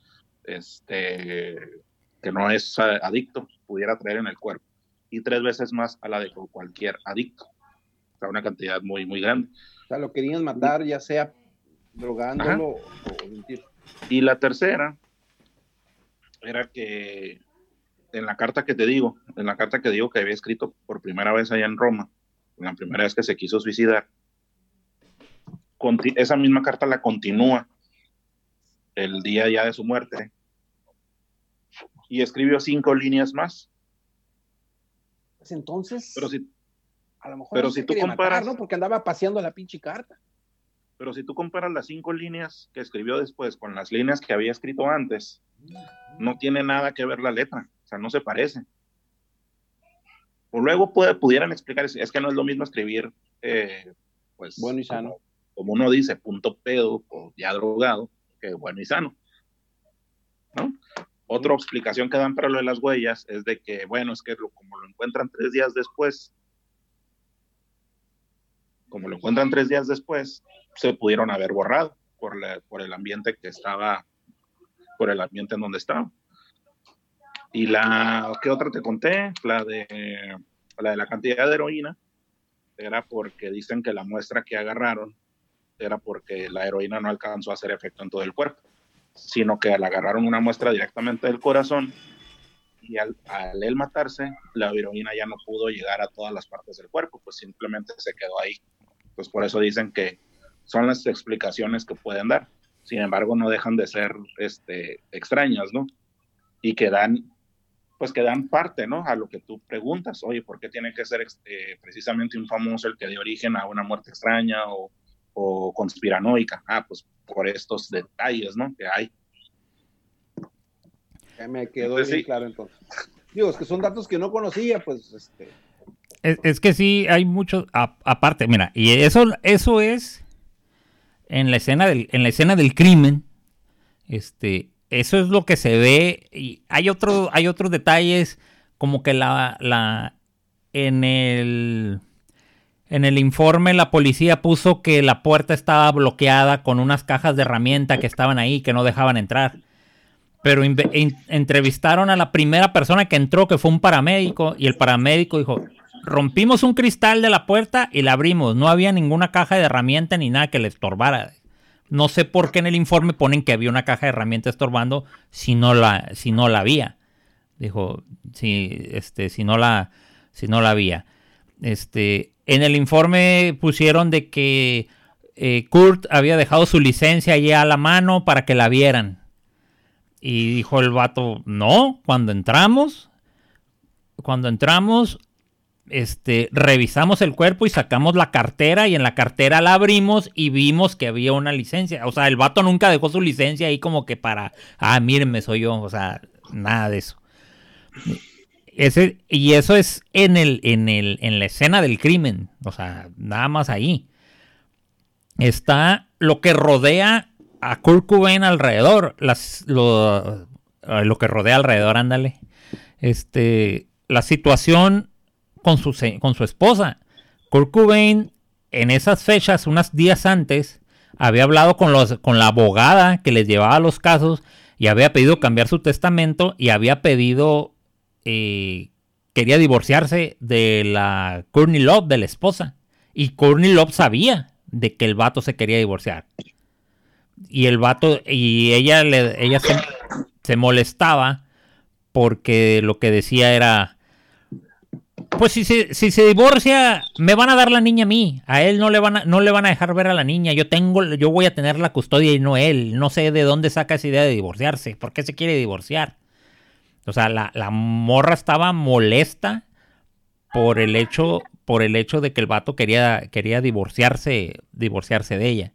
que no es adicto pudiera traer en el cuerpo, y 3 veces más a la de cualquier adicto. O sea, una cantidad muy, muy grande. O sea, lo querían matar, ya sea drogándolo o mentir. Y la tercera era que en la carta que digo que había escrito por primera vez allá en Roma, la primera vez que se quiso suicidar, esa misma carta la continúa el día ya de su muerte y escribió 5 líneas más. Pues entonces, a lo mejor pero si tú comparas, matar, ¿no? Porque andaba paseando la pinche carta. Pero si tú comparas las 5 líneas que escribió después con las líneas que había escrito antes, no tiene nada que ver la letra, o sea, no se parece. O luego pudieran explicar, es que no es lo mismo escribir, pues, bueno y sano, como uno dice, punto pedo o ya drogado, que bueno y sano, ¿no? Otra explicación que dan para lo de las huellas es de que, bueno, es que como lo encuentran 3 días después, se pudieron haber borrado por el ambiente que estaba, por el ambiente en donde estaba. Y ¿qué otra te conté? La de la cantidad de heroína era porque dicen que la muestra que agarraron era porque la heroína no alcanzó a hacer efecto en todo el cuerpo, sino que le agarraron una muestra directamente del corazón y al él matarse, la heroína ya no pudo llegar a todas las partes del cuerpo, pues simplemente se quedó ahí. Pues por eso dicen que son las explicaciones que pueden dar. Sin embargo, no dejan de ser extrañas, ¿no? Y que dan parte, ¿no? A lo que tú preguntas. Oye, ¿por qué tiene que ser precisamente un famoso el que dio origen a una muerte extraña o conspiranoica? Pues por estos detalles, ¿no? Que hay. Ya me quedó bien claro entonces. Digo, es que son datos que no conocía, pues Es que sí, hay muchos, aparte, mira, y eso es en la escena del crimen, eso es lo que se ve, y hay otros detalles, como que en En el informe la policía puso que la puerta estaba bloqueada con unas cajas de herramienta que estaban ahí, que no dejaban entrar. Pero entrevistaron a la primera persona que entró, que fue un paramédico, y el paramédico dijo, rompimos un cristal de la puerta y la abrimos. No había ninguna caja de herramienta ni nada que le estorbara. No sé por qué en el informe ponen que había una caja de herramienta estorbando si no la había. Dijo, si no la había. En el informe pusieron de que Kurt había dejado su licencia allí a la mano para que la vieran. Y dijo el vato, no, cuando entramos, revisamos el cuerpo y sacamos la cartera y en la cartera la abrimos y vimos que había una licencia. O sea, el vato nunca dejó su licencia ahí como que para, mírenme, soy yo. O sea, nada de eso. Y eso es en la escena del crimen. O sea, nada más ahí. Está lo que rodea a Kurt Cobain alrededor. Lo que rodea alrededor, ándale. La situación con su esposa. Kurt Cobain, en esas fechas, unos días antes, había hablado con la abogada que les llevaba los casos y había pedido cambiar su testamento y había pedido, quería divorciarse de la Courtney Love, de la esposa. Y Courtney Love sabía de que el vato se quería divorciar. Y el vato, y ella se molestaba porque lo que decía era, pues si se divorcia, me van a dar la niña a mí. A él no le van a dejar ver a la niña. Yo voy a tener la custodia y no él. No sé de dónde saca esa idea de divorciarse. ¿Por qué se quiere divorciar? O sea, la morra estaba molesta por el hecho de que el vato quería divorciarse de ella.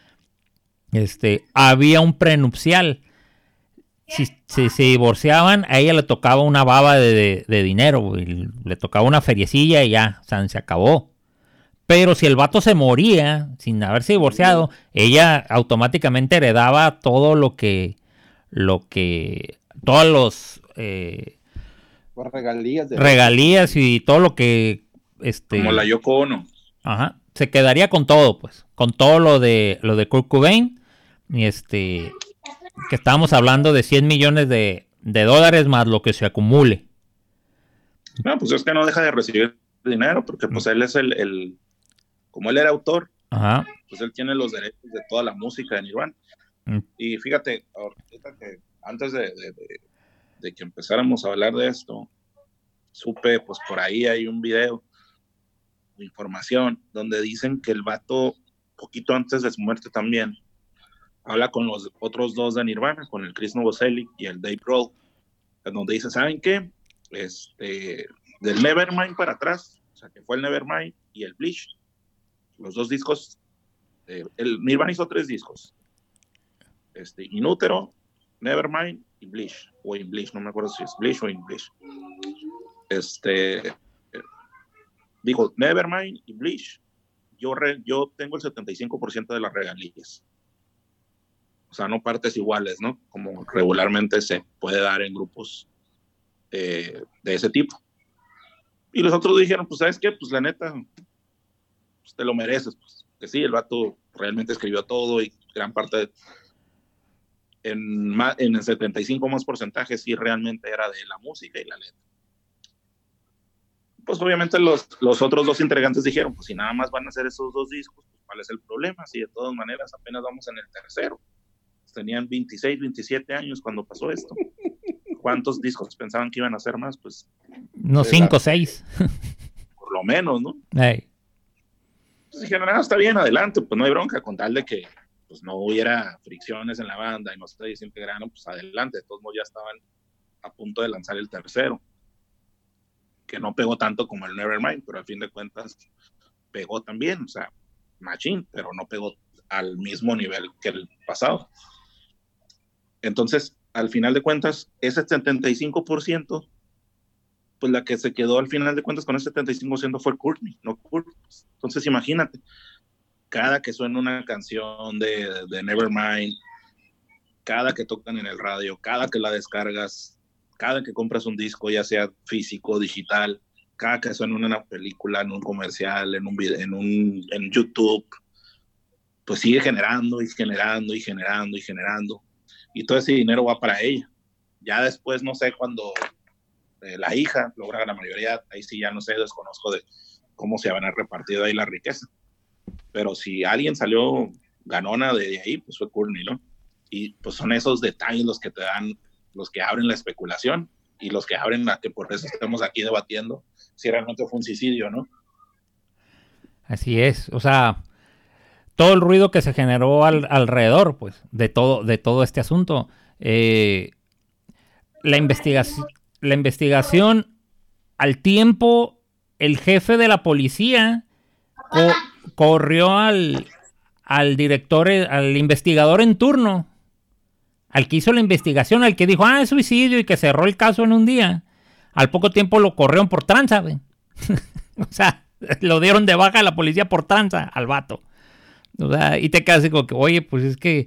Había un prenupcial. Si se divorciaban, a ella le tocaba una baba de dinero, le tocaba una feriecilla y ya, o sea, se acabó. Pero si el vato se moría sin haberse divorciado, ella automáticamente heredaba todo todos los regalías y todo lo que como la Yoko Ono. Ajá, se quedaría con todo, pues, con todo lo de Kurt Cobain. Y que estábamos hablando de 100 millones de dólares más lo que se acumule. No, pues es que no deja de recibir dinero, porque pues él es como él era autor, ajá, pues él tiene los derechos de toda la música de Nirvana. Y fíjate, ahorita que antes de que empezáramos a hablar de esto, supe, pues por ahí hay un video, información, donde dicen que el vato, poquito antes de su muerte también, habla con los otros dos de Nirvana, con el Chris Novoselic y el Dave Grohl, donde dice, ¿saben qué? Del Nevermind para atrás, o sea, que fue el Nevermind y el Bleach, los dos discos, el Nirvana hizo 3 discos, In Utero, Nevermind y Bleach, o In Bleach, no me acuerdo si es Bleach o In Bleach. Digo, Nevermind y Bleach, yo tengo el 75% de las regalías. O sea, no partes iguales, ¿no? Como regularmente se puede dar en grupos de ese tipo. Y los otros dijeron, pues, ¿sabes qué? Pues, la neta, pues, te lo mereces. Pues, que sí, el vato realmente escribió todo y gran parte, en el 75 más porcentaje, sí realmente era de la música y la letra. Pues, obviamente, los otros dos integrantes dijeron, pues, si nada más van a hacer esos 2 discos, pues, ¿cuál es el problema? Si de todas maneras apenas vamos en el tercero. Tenían 26, 27 años cuando pasó esto. ¿Cuántos discos pensaban que iban a hacer más? Pues unos 5 o 6. Por lo menos, ¿no? Hey. Pues dijeron, está bien, adelante, pues no hay bronca, con tal de que pues, no hubiera fricciones en la banda y no se desintegraron, pues adelante. De todos modos ya estaban a punto de lanzar el tercero, que no pegó tanto como el Nevermind, pero al fin de cuentas pegó también, o sea, machín, pero no pegó al mismo nivel que el pasado. Entonces, al final de cuentas, ese 75%, pues la que se quedó al final de cuentas con ese 75% fue Courtney, no Kurt. Entonces, imagínate, cada que suena una canción de Nevermind, cada que tocan en el radio, cada que la descargas, cada que compras un disco, ya sea físico, digital, cada caso en una película, en un comercial, en un video, en YouTube, pues sigue generando y generando y generando y generando. Y todo ese dinero va para ella. Ya después, no sé, cuando la hija logra la mayoría, ahí sí ya no sé, desconozco de cómo se van a repartido ahí la riqueza. Pero si alguien salió ganona de ahí, pues fue Courtney, ¿no? Y pues son esos detalles los que te dan, los que abren la especulación y los que abren la que por eso estamos aquí debatiendo si realmente fue un suicidio, ¿no? Así es, o sea, todo el ruido que se generó alrededor, pues, de todo este asunto. La investigación, al tiempo, el jefe de la policía corrió al director, al investigador en turno, al que hizo la investigación, al que dijo, es suicidio y que cerró el caso en un día. Al poco tiempo lo corrieron por tranza, güey. O sea, lo dieron de baja a la policía por tranza al vato. O sea, y te quedas así como que, oye, pues es que,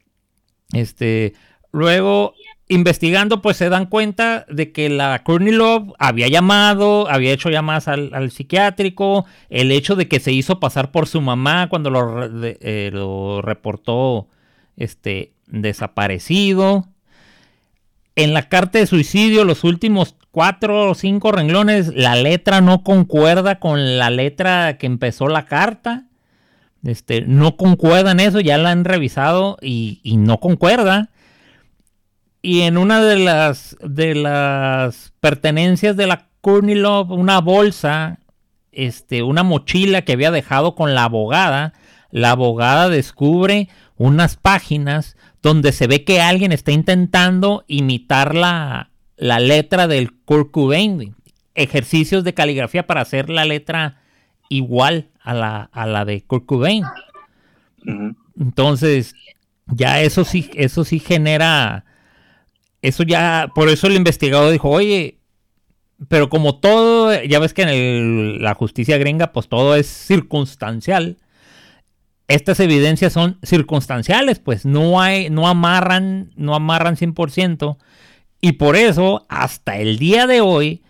luego, investigando, pues se dan cuenta de que la Courtney Love había hecho llamadas al psiquiátrico, el hecho de que se hizo pasar por su mamá cuando lo reportó, desaparecido. En la carta de suicidio, los últimos 4 o 5 renglones, la letra no concuerda con la letra que empezó la carta. No concuerda en eso, ya la han revisado y no concuerda. Y en una de las pertenencias de la Courtney Love, una bolsa, una mochila que había dejado con la abogada descubre unas páginas donde se ve que alguien está intentando imitar la letra del Kurt Cobain. Ejercicios de caligrafía para hacer la letra igual a la de Kurt Cobain. Uh-huh. Entonces, ya eso sí genera... Eso ya, por eso el investigador dijo, oye, pero como todo, ya ves que en la justicia gringa, pues todo es circunstancial. Estas evidencias son circunstanciales, pues no amarran 100%. Y por eso, hasta el día de hoy,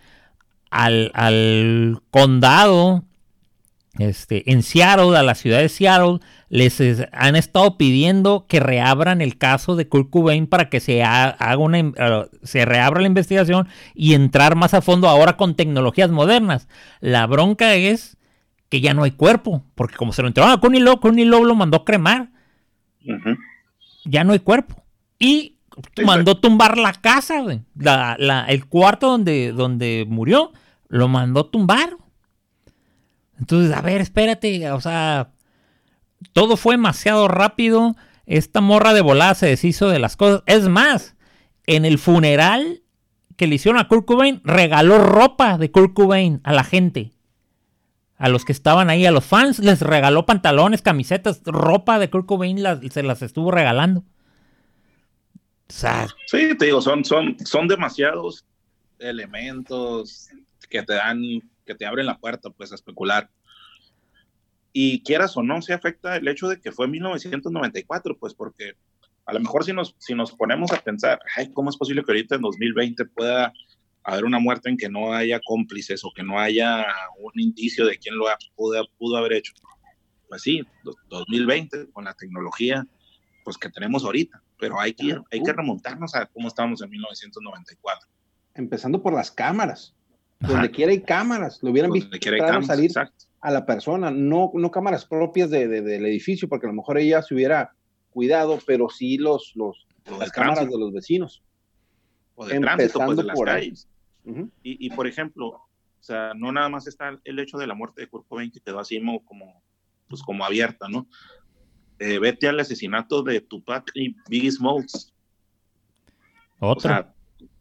al condado, en Seattle, a la ciudad de Seattle, les han estado pidiendo que reabran el caso de Kurt Cobain para que se reabra la investigación y entrar más a fondo ahora con tecnologías modernas. La bronca es que ya no hay cuerpo, porque como se lo entregaron a Courtney Love lo mandó cremar. Uh-huh. Ya no hay cuerpo. Y mandó tumbar la casa, güey. El cuarto donde murió, lo mandó tumbar. Entonces, a ver, espérate, o sea, todo fue demasiado rápido. Esta morra de volada se deshizo de las cosas. Es más, en el funeral que le hicieron a Kurt Cobain, regaló ropa de Kurt Cobain a la gente. A los que estaban ahí, a los fans, les regaló pantalones, camisetas, ropa de Kurt Cobain, se las estuvo regalando. O sea, sí, te digo, son demasiados elementos que te abren la puerta, pues, a especular. Y quieras o no, se afecta el hecho de que fue en 1994, pues, porque a lo mejor si nos ponemos a pensar, ¿cómo es posible que ahorita en 2020 pueda haber una muerte en que no haya cómplices o que no haya un indicio de quién pudo haber hecho? Pues sí, 2020, con la tecnología pues que tenemos ahorita, pero hay que remontarnos a cómo estábamos en 1994. Empezando por las cámaras. Donde quiera hay cámaras, lo hubieran visto salir, exacto, a la persona, no cámaras propias del edificio, porque a lo mejor ella se hubiera cuidado, pero sí las cámaras de los vecinos. O de tránsito, pues, de las calles. Uh-huh. Y por ejemplo, o sea, no nada más está el hecho de la muerte de Kurt Cobain, que quedó así como abierta, ¿no? Vete al asesinato de Tupac y Biggie Smalls. Otro. O sea,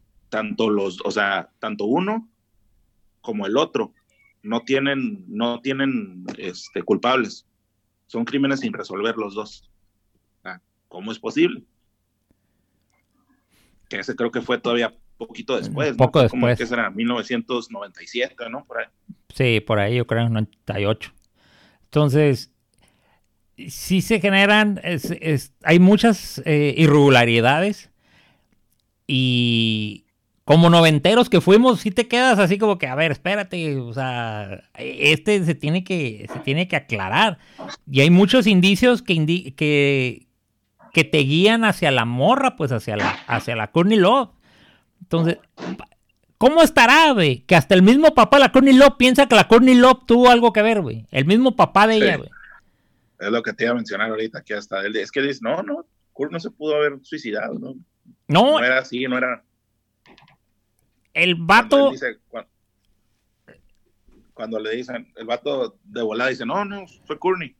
tanto uno como el otro no tienen culpables. Son crímenes sin resolver los dos. ¿Cómo es posible? Que ese creo que fue todavía poquito después. Poco después. Como que será 1997, ¿no? Por ahí. Sí, por ahí yo creo en 98. Entonces, sí se generan, hay muchas irregularidades y como noventeros que fuimos, sí te quedas así como que, a ver, espérate, o sea, se tiene que aclarar. Y hay muchos indicios que te guían hacia la morra, pues hacia la Courtney Love. Entonces, ¿cómo estará, güey? Que hasta el mismo papá de la Courtney Love piensa que la Courtney Love tuvo algo que ver, güey. El mismo papá de ella, güey. Es lo que te iba a mencionar ahorita, que hasta él, es que dice, no, Kurt no se pudo haber suicidado, ¿no? No era así, no era... El vato... Cuando le dicen, el vato de volada dice, no, fue Courtney.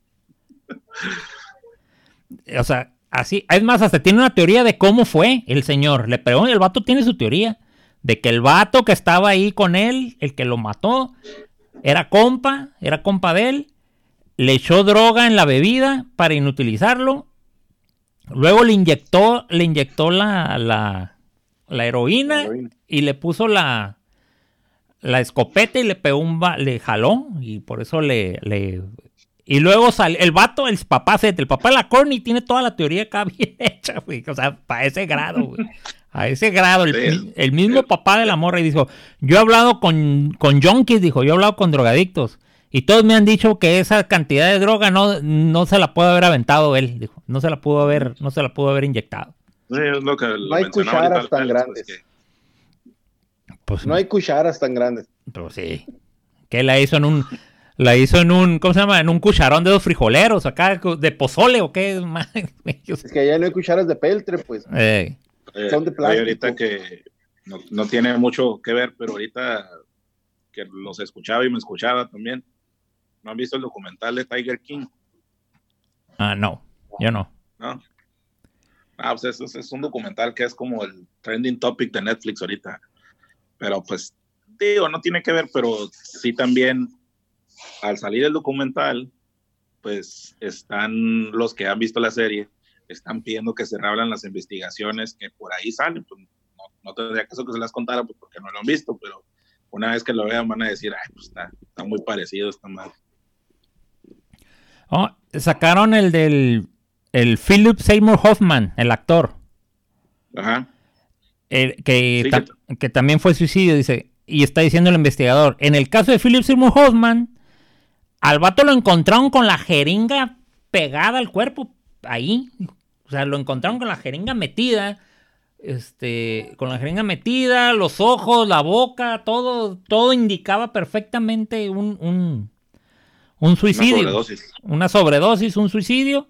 O sea, así, es más, hasta tiene una teoría de cómo fue el señor. Le pregunto, el vato tiene su teoría de que el vato que estaba ahí con él, el que lo mató, era compa de él, le echó droga en la bebida para inutilizarlo, luego le inyectó la heroína y le puso la escopeta y le pegó le jaló y por eso y luego sale el vato, el papá de la Courtney tiene toda la teoría acá bien hecha, güey. O sea, para ese grado, güey. A ese grado, el mismo papá de la morra y dijo, yo he hablado con junkies, dijo, yo he hablado con drogadictos y todos me han dicho que esa cantidad de droga no se la puede haber aventado él, dijo, no se la pudo haber inyectado. Sí, es lo que no hay cucharas tan grandes. Pues no hay cucharas tan grandes. Pero sí. Que la hizo en un, ¿cómo se llama? En un cucharón de dos frijoleros, acá, de pozole, ¿o qué? Es que allá no hay cucharas de peltre, pues. Son de plástico. Ahorita que no tiene mucho que ver, pero ahorita que los escuchaba y me escuchaba también, ¿no han visto el documental de Tiger King? No, yo no. ¿No? Pues es un documental que es como el trending topic de Netflix ahorita. Pero pues, digo, no tiene que ver, pero sí también, al salir el documental, pues están los que han visto la serie, están pidiendo que se reabran las investigaciones que por ahí salen. Pues no tendría caso que se las contara, pues, porque no lo han visto, pero una vez que lo vean van a decir, ay, pues está muy parecido, está mal. Sacaron el Philip Seymour Hoffman, el actor. Ajá. Que también fue suicidio, dice, y está diciendo el investigador, en el caso de Philip Seymour Hoffman, al vato lo encontraron con la jeringa pegada al cuerpo, ahí, o sea, lo encontraron con la jeringa metida, los ojos, la boca, todo indicaba perfectamente un suicidio, una sobredosis, un suicidio,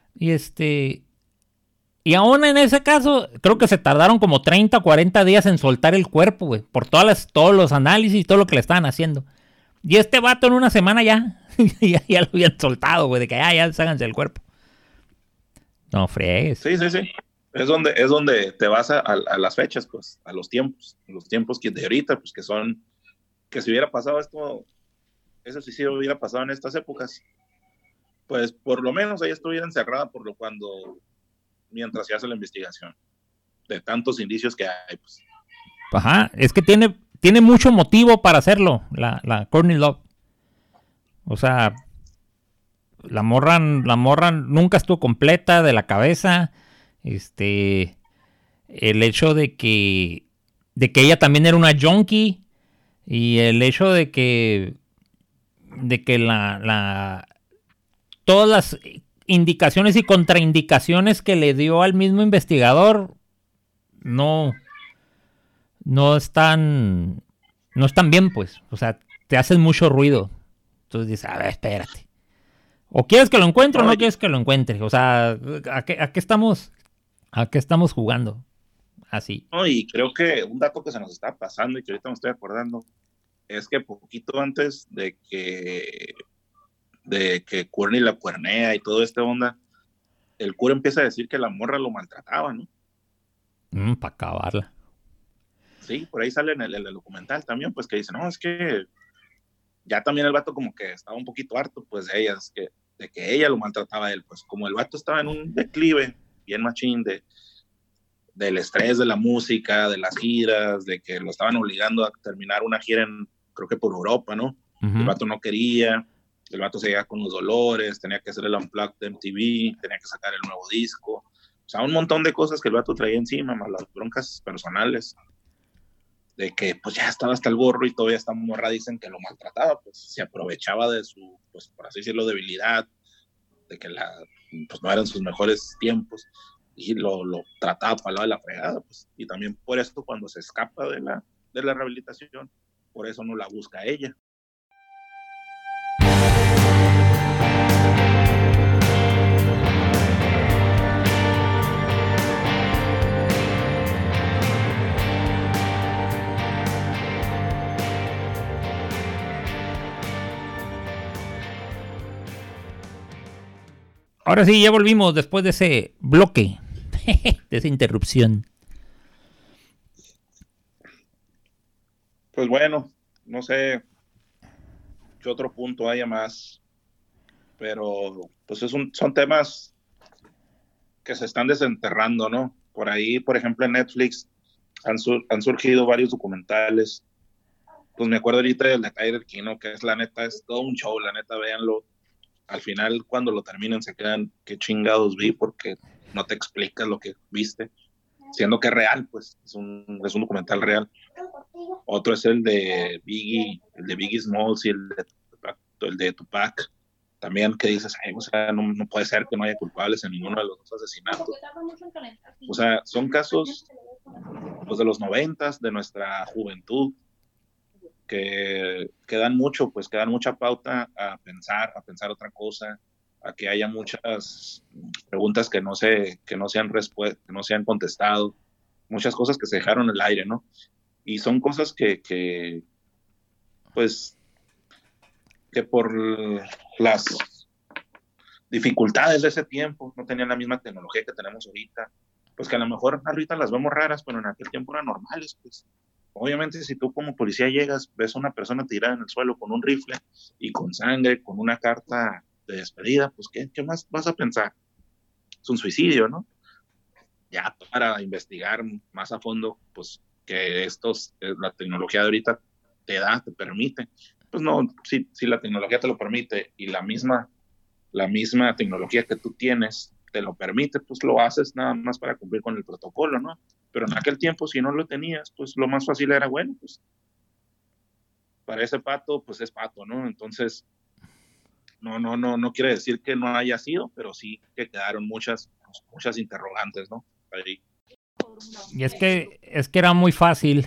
y aún en ese caso, creo que se tardaron como 30 o 40 días en soltar el cuerpo, güey, por todos los análisis y todo lo que le estaban haciendo. Y este vato en una semana ya lo habían soltado, güey, de que ya ságanse el cuerpo. No fregues. Sí. Es donde te vas a las fechas, pues, a los tiempos que de ahorita, pues, que si hubiera pasado esto, eso sí hubiera pasado en estas épocas, pues, por lo menos ella estuviera encerrada mientras se hace la investigación, de tantos indicios que hay, pues. Ajá, es que tiene mucho motivo para hacerlo, la Courtney Love. O sea, la morra nunca estuvo completa de la cabeza. El hecho de que ella también era una junkie y el hecho de que todas las indicaciones y contraindicaciones que le dio al mismo investigador no están bien, pues. O sea, te hacen mucho ruido. Entonces dices, a ver, espérate. O quieres que lo encuentre o no quieres que lo encuentre. O sea, ¿a qué estamos jugando? Así. No, y creo que un dato que se nos está pasando y que ahorita me estoy acordando es que poquito antes de que Courtney la cuernea y todo esta onda, el cura empieza a decir que la morra lo maltrataba, ¿no? Para acabarla. Sí, por ahí sale en el documental también, pues que dice, no, es que ya también el vato como que estaba un poquito harto, pues de ella, de que ella lo maltrataba a él, pues como el vato estaba en un declive bien machín del estrés de la música, de las giras, de que lo estaban obligando a terminar una gira creo que por Europa, ¿no? Uh-huh. El vato no quería, el vato seguía con los dolores, tenía que hacer el Unplugged de MTV, tenía que sacar el nuevo disco, o sea, un montón de cosas que el vato traía encima, más las broncas personales. de que pues ya estaba hasta el gorro y todavía esta morra dicen que lo maltrataba, pues se aprovechaba de su, pues por así decirlo, debilidad, de que pues no eran sus mejores tiempos y lo trataba para lo de la fregada, pues. Y también por esto cuando se escapa de la rehabilitación, por eso no la busca ella. Ahora sí, ya volvimos después de ese bloque, de esa interrupción. Pues bueno, no sé qué otro punto haya más, pero pues son temas que se están desenterrando, ¿no? Por ahí, por ejemplo, en Netflix han surgido varios documentales. Pues me acuerdo ahorita del de Tiger King, ¿no? Que es la neta, es todo un show, la neta, véanlo. Al final, cuando lo terminan, se quedan, qué chingados vi, porque no te explicas lo que viste, siendo que es real, pues, es un documental real. Otro es el de Biggie Smalls y el de Tupac, también, que dices, o sea, no puede ser que no haya culpables en ninguno de los dos asesinatos. O sea, son casos, pues, de los 90s, de nuestra juventud, que dan mucho, pues que dan mucha pauta a pensar otra cosa, a que haya muchas preguntas que no se han contestado, muchas cosas que se dejaron en el aire, ¿no? Y son cosas que por las dificultades de ese tiempo no tenían la misma tecnología que tenemos ahorita, pues que a lo mejor ahorita las vemos raras, pero en aquel tiempo eran normales, pues. Obviamente, si tú como policía llegas, ves a una persona tirada en el suelo con un rifle y con sangre, con una carta de despedida, pues ¿qué más vas a pensar? Es un suicidio, ¿no? Ya para investigar más a fondo, pues que la tecnología de ahorita te permite. Pues no, si la tecnología te lo permite y la misma tecnología que tú tienes te lo permite, pues lo haces nada más para cumplir con el protocolo, ¿no? Pero en aquel tiempo, si no lo tenías, pues lo más fácil era, bueno, pues para ese pato, pues es pato, ¿no? Entonces, no quiere decir que no haya sido, pero sí que quedaron muchas interrogantes, ¿no? Ahí. Y es que era muy fácil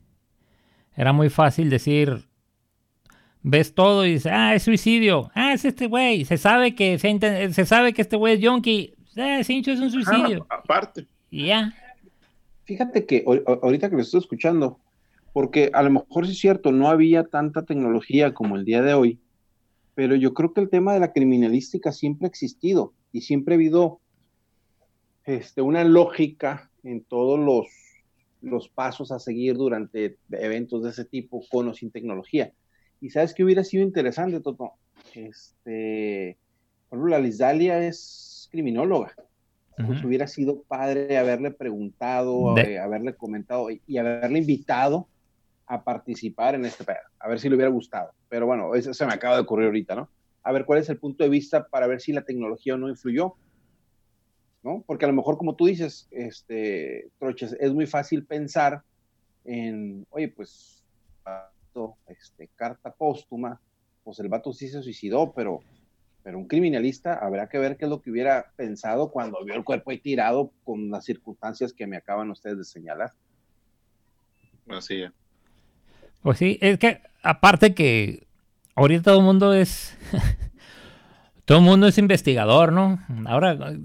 decir, ves todo y dices, es suicidio, es este güey, se sabe que este güey es yonki, Cincho es un suicidio. Aparte. Y ya. Fíjate que ahorita que lo estoy escuchando, porque a lo mejor sí es cierto, no había tanta tecnología como el día de hoy, pero yo creo que el tema de la criminalística siempre ha existido y siempre ha habido una lógica en todos los pasos a seguir durante eventos de ese tipo, con o sin tecnología. Y ¿sabes qué hubiera sido interesante, Toto? Por ejemplo, la Liz Dalia es criminóloga. Pues hubiera sido padre haberle preguntado, haberle comentado y haberle invitado a participar en este pedo, a ver si le hubiera gustado. Pero bueno, eso se me acaba de ocurrir ahorita, ¿no? A ver cuál es el punto de vista para ver si la tecnología no influyó, ¿no? Porque a lo mejor, como tú dices, Troches, es muy fácil pensar en, oye, pues, carta póstuma, pues el vato sí se suicidó, pero un criminalista habrá que ver qué es lo que hubiera pensado cuando vio el cuerpo ahí tirado con las circunstancias que me acaban ustedes de señalar. Así es. Pues sí, es que aparte que ahorita todo el mundo es investigador, ¿no? Ahora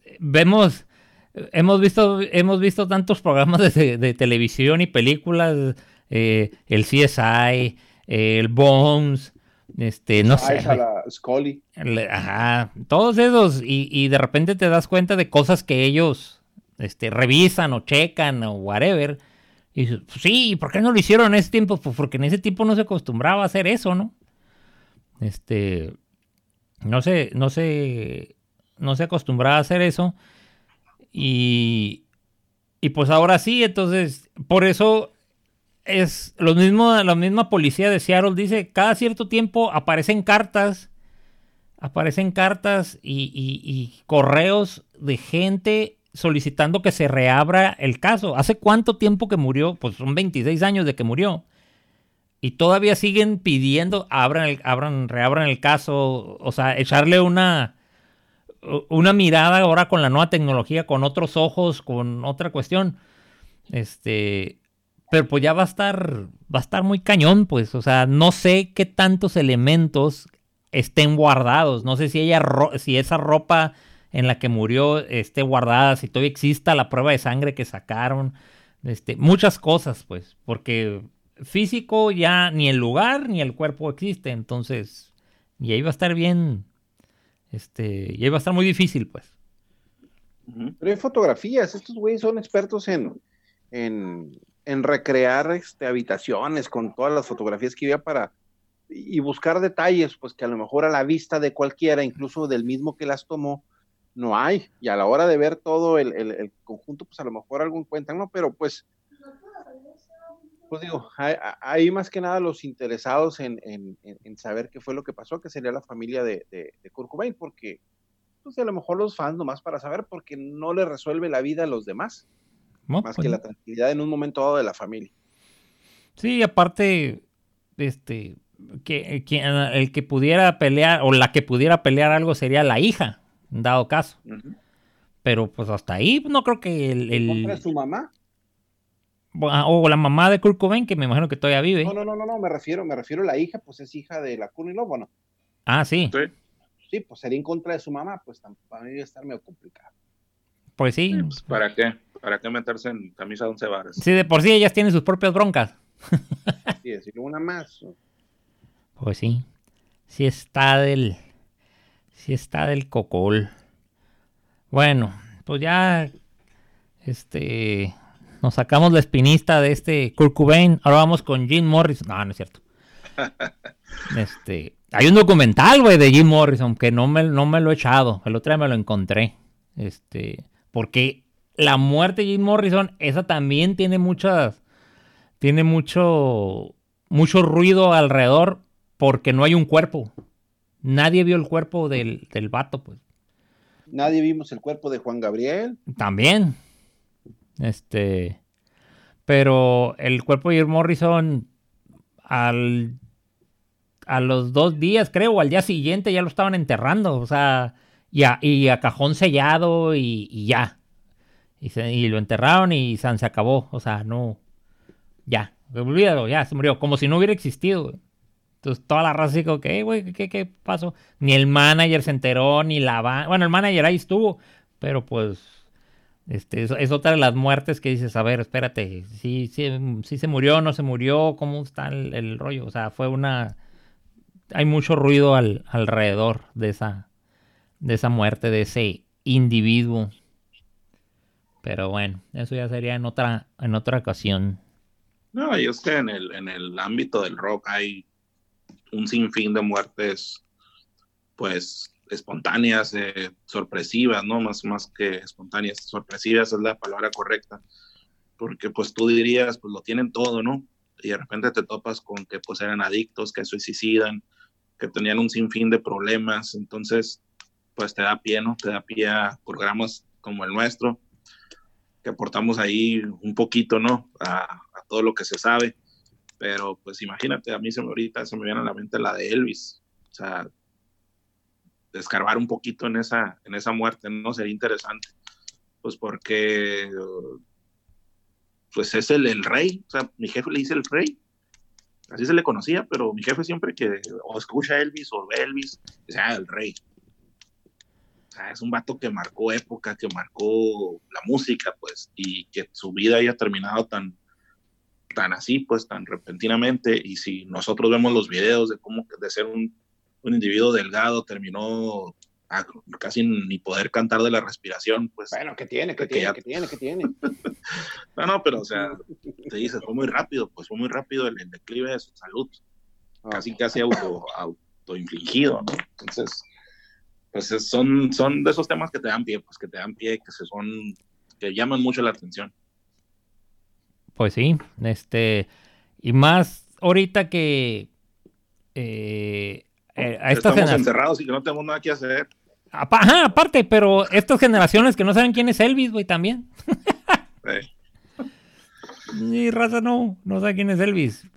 hemos visto tantos programas de televisión y películas, el CSI, el Bones, no sé. Scully. Ajá, todos esos, y de repente te das cuenta de cosas que ellos revisan o checan o whatever. Y dices, pues sí, ¿por qué no lo hicieron en ese tiempo? Pues porque en ese tiempo no se acostumbraba a hacer eso, ¿no? No se acostumbraba a hacer eso. Y pues ahora sí, entonces, por eso es lo mismo. La misma policía de Seattle dice, cada cierto tiempo aparecen cartas y correos de gente solicitando que se reabra el caso. ¿Hace cuánto tiempo que murió? Pues son 26 años de que murió. Y todavía siguen pidiendo, reabran el caso, o sea, echarle una mirada ahora con la nueva tecnología, con otros ojos, con otra cuestión. Pero pues ya va a estar muy cañón, pues. O sea, no sé qué tantos elementos estén guardados. No sé si si esa ropa en la que murió esté guardada, si todavía exista la prueba de sangre que sacaron. Muchas cosas, pues, porque físico ya ni el lugar ni el cuerpo existe, entonces, y ahí va a estar bien, y ahí va a estar muy difícil, pues. Pero hay fotografías, estos güeyes son expertos en recrear habitaciones con todas las fotografías que había y buscar detalles, pues que a lo mejor a la vista de cualquiera, incluso del mismo que las tomó, no hay, y a la hora de ver todo el conjunto, pues a lo mejor algo encuentran, ¿no? Pero pues digo, hay más que nada los interesados en saber qué fue lo que pasó, que sería la familia de Kurt Cobain, porque pues a lo mejor los fans nomás para saber, porque no le resuelve la vida a los demás, No, más pues, que la tranquilidad en un momento dado de la familia. Sí, aparte, el que pudiera pelear, o la que pudiera pelear algo sería la hija, en dado caso. Uh-huh. Pero pues hasta ahí no creo que ¿En contra de su mamá? O la mamá de Kurt Cobain, que me imagino que todavía vive. No, me refiero a la hija, pues es hija de la Courtney Love, ¿no? Ah, sí. Sí, pues sería en contra de su mamá, pues para mí debe estar medio complicado. Pues sí. Pues, ¿para qué? ¿Para qué meterse en camisa de 11 varas? Sí, de por sí ellas tienen sus propias broncas. Sí, decirle una más. Pues sí. Sí está del cocol. Bueno, pues ya nos sacamos la espinista de Kurt Cobain. Ahora vamos con Jim Morrison. No es cierto. Hay un documental, güey, de Jim Morrison que no me lo he echado. El otro día me lo encontré. Porque la muerte de Jim Morrison, esa también tiene mucho ruido alrededor, porque no hay un cuerpo. Nadie vio el cuerpo del vato, pues. Nadie vimos el cuerpo de Juan Gabriel. También. Pero el cuerpo de Jim Morrison a los 2 días, creo, o al día siguiente ya lo estaban enterrando, o sea, y a cajón sellado y ya. Y lo enterraron y se acabó, o sea, no, ya, olvídalo, ya, se murió, como si no hubiera existido. Entonces toda la raza dijo, güey, ¿qué pasó? Ni el manager se enteró, ni la banda. Bueno, el manager ahí estuvo, pero pues es otra de las muertes que dices, a ver, espérate, sí se murió, no se murió, ¿cómo está el rollo? O sea, hay mucho ruido alrededor de esa muerte, de ese individuo. Pero bueno, eso ya sería en otra ocasión. No, y es que en el ámbito del rock hay un sinfín de muertes, pues, espontáneas, sorpresivas, ¿no? Más que espontáneas, sorpresivas es la palabra correcta, porque pues tú dirías, pues lo tienen todo, ¿no? Y de repente te topas con que pues eran adictos, que suicidan, que tenían un sinfín de problemas, entonces pues te da pie, ¿no? Te da pie a programas como el nuestro, que aportamos ahí un poquito, ¿no? A todo lo que se sabe. Pero pues imagínate, a mí ahorita se me viene a la mente la de Elvis, o sea, escarbar un poquito en esa muerte, ¿no? Sería interesante, pues porque pues es el rey, o sea, mi jefe le dice el rey, así se le conocía, pero mi jefe siempre que o escucha Elvis o ve Elvis, dice, el rey. O sea, es un vato que marcó época, que marcó la música, pues, y que su vida haya terminado tan así, pues, tan repentinamente. Y si nosotros vemos los videos de cómo de ser un individuo delgado terminó a casi ni poder cantar de la respiración, pues. Bueno, ¿qué tiene? No, pero o sea, te dices, fue muy rápido el declive de su salud, casi autoinfligido, ¿no? Entonces, pues son de esos temas que te dan pie, pues, que llaman mucho la atención. Pues sí, y más ahorita que estamos encerrados y que no tenemos nada que hacer. Ajá, aparte, pero estas generaciones que no saben quién es Elvis, güey, también. Y raza no sabe quién es Elvis.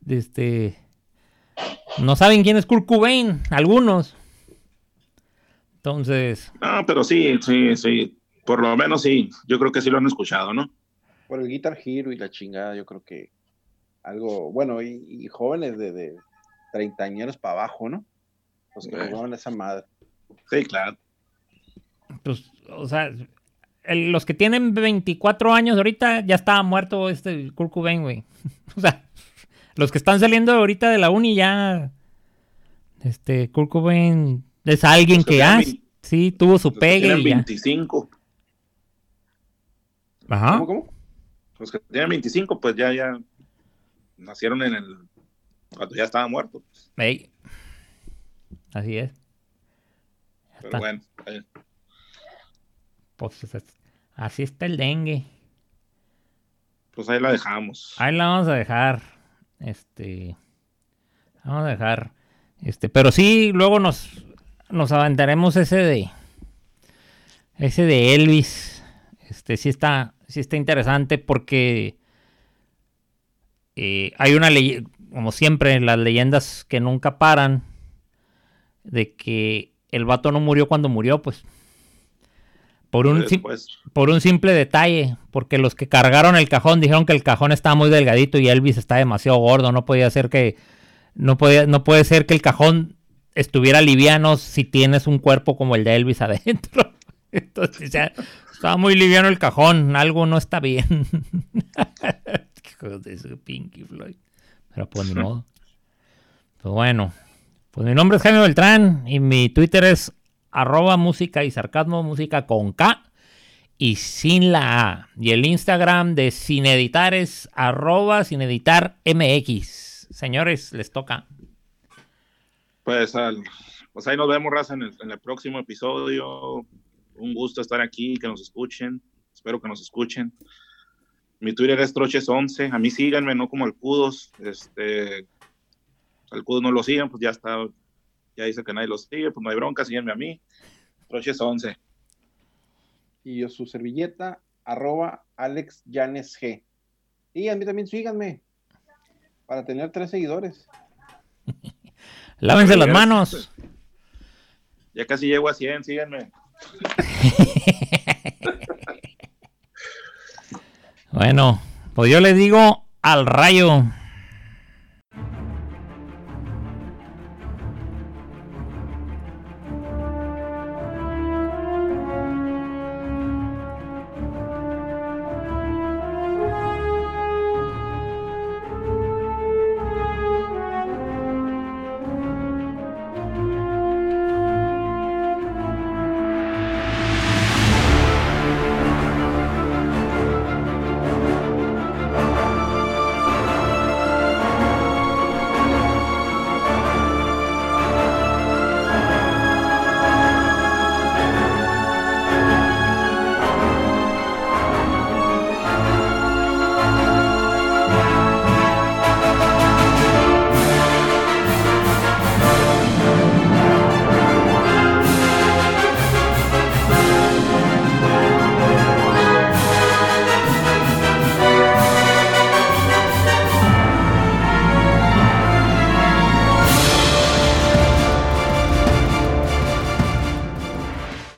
No saben quién es Kurt Cobain, algunos. Entonces... No, pero sí. Por lo menos sí. Yo creo que sí lo han escuchado, ¿no? Por el Guitar Hero y la chingada, yo creo que algo, bueno, y jóvenes de 30 años para abajo, ¿no? Los que jugaban esa madre. Sí, claro. Pues, o sea, los que tienen 24 años ahorita ya estaba muerto Kurt Cobain, güey. O sea, los que están saliendo ahorita de la uni ya... Kurt Cobain es alguien que ya... Sí, tuvo su pegue y ya. 25. Ajá. ¿Cómo? Los que tienen 25, pues ya nacieron cuando ya estaba muerto. Hey. Así es. Pero bueno. Pues así está el dengue. Pues ahí la dejamos. Ahí la vamos a dejar. Vamos a dejar. Pero sí, luego nos aventaremos ese de Elvis. Sí está interesante porque hay una leyenda, como siempre, las leyendas que nunca paran, de que el vato no murió cuando murió, pues. Por un simple detalle, porque los que cargaron el cajón dijeron que el cajón estaba muy delgadito y Elvis está demasiado gordo, no puede ser que el cajón estuviera liviano si tienes un cuerpo como el de Elvis adentro. Entonces ya estaba muy liviano el cajón, algo no está bien. Hijo de su Pinky Floyd. Pero pues ni modo. Pues bueno, pues mi nombre es Jaime Beltrán y mi Twitter es @música y sarcasmo, música con K y sin la A. Y el Instagram de Sin Editar es @sineditarmx. Señores, les toca. Pues ahí nos vemos, raza, en el próximo episodio. Un gusto estar aquí, que nos escuchen. Espero que nos escuchen. Mi Twitter es Troches11. A mí síganme, no como al Cudos. Al Cudos no lo sigan, pues ya está. Ya dice que nadie lo sigue, pues no hay bronca, síganme a mí. Troches11. Y yo su servilleta, @AlexJanesG. Y a mí también síganme. Para tener 3 seguidores. Lávense las manos. Ya casi llego a 100, síganme. Bueno, pues yo les digo al rayo.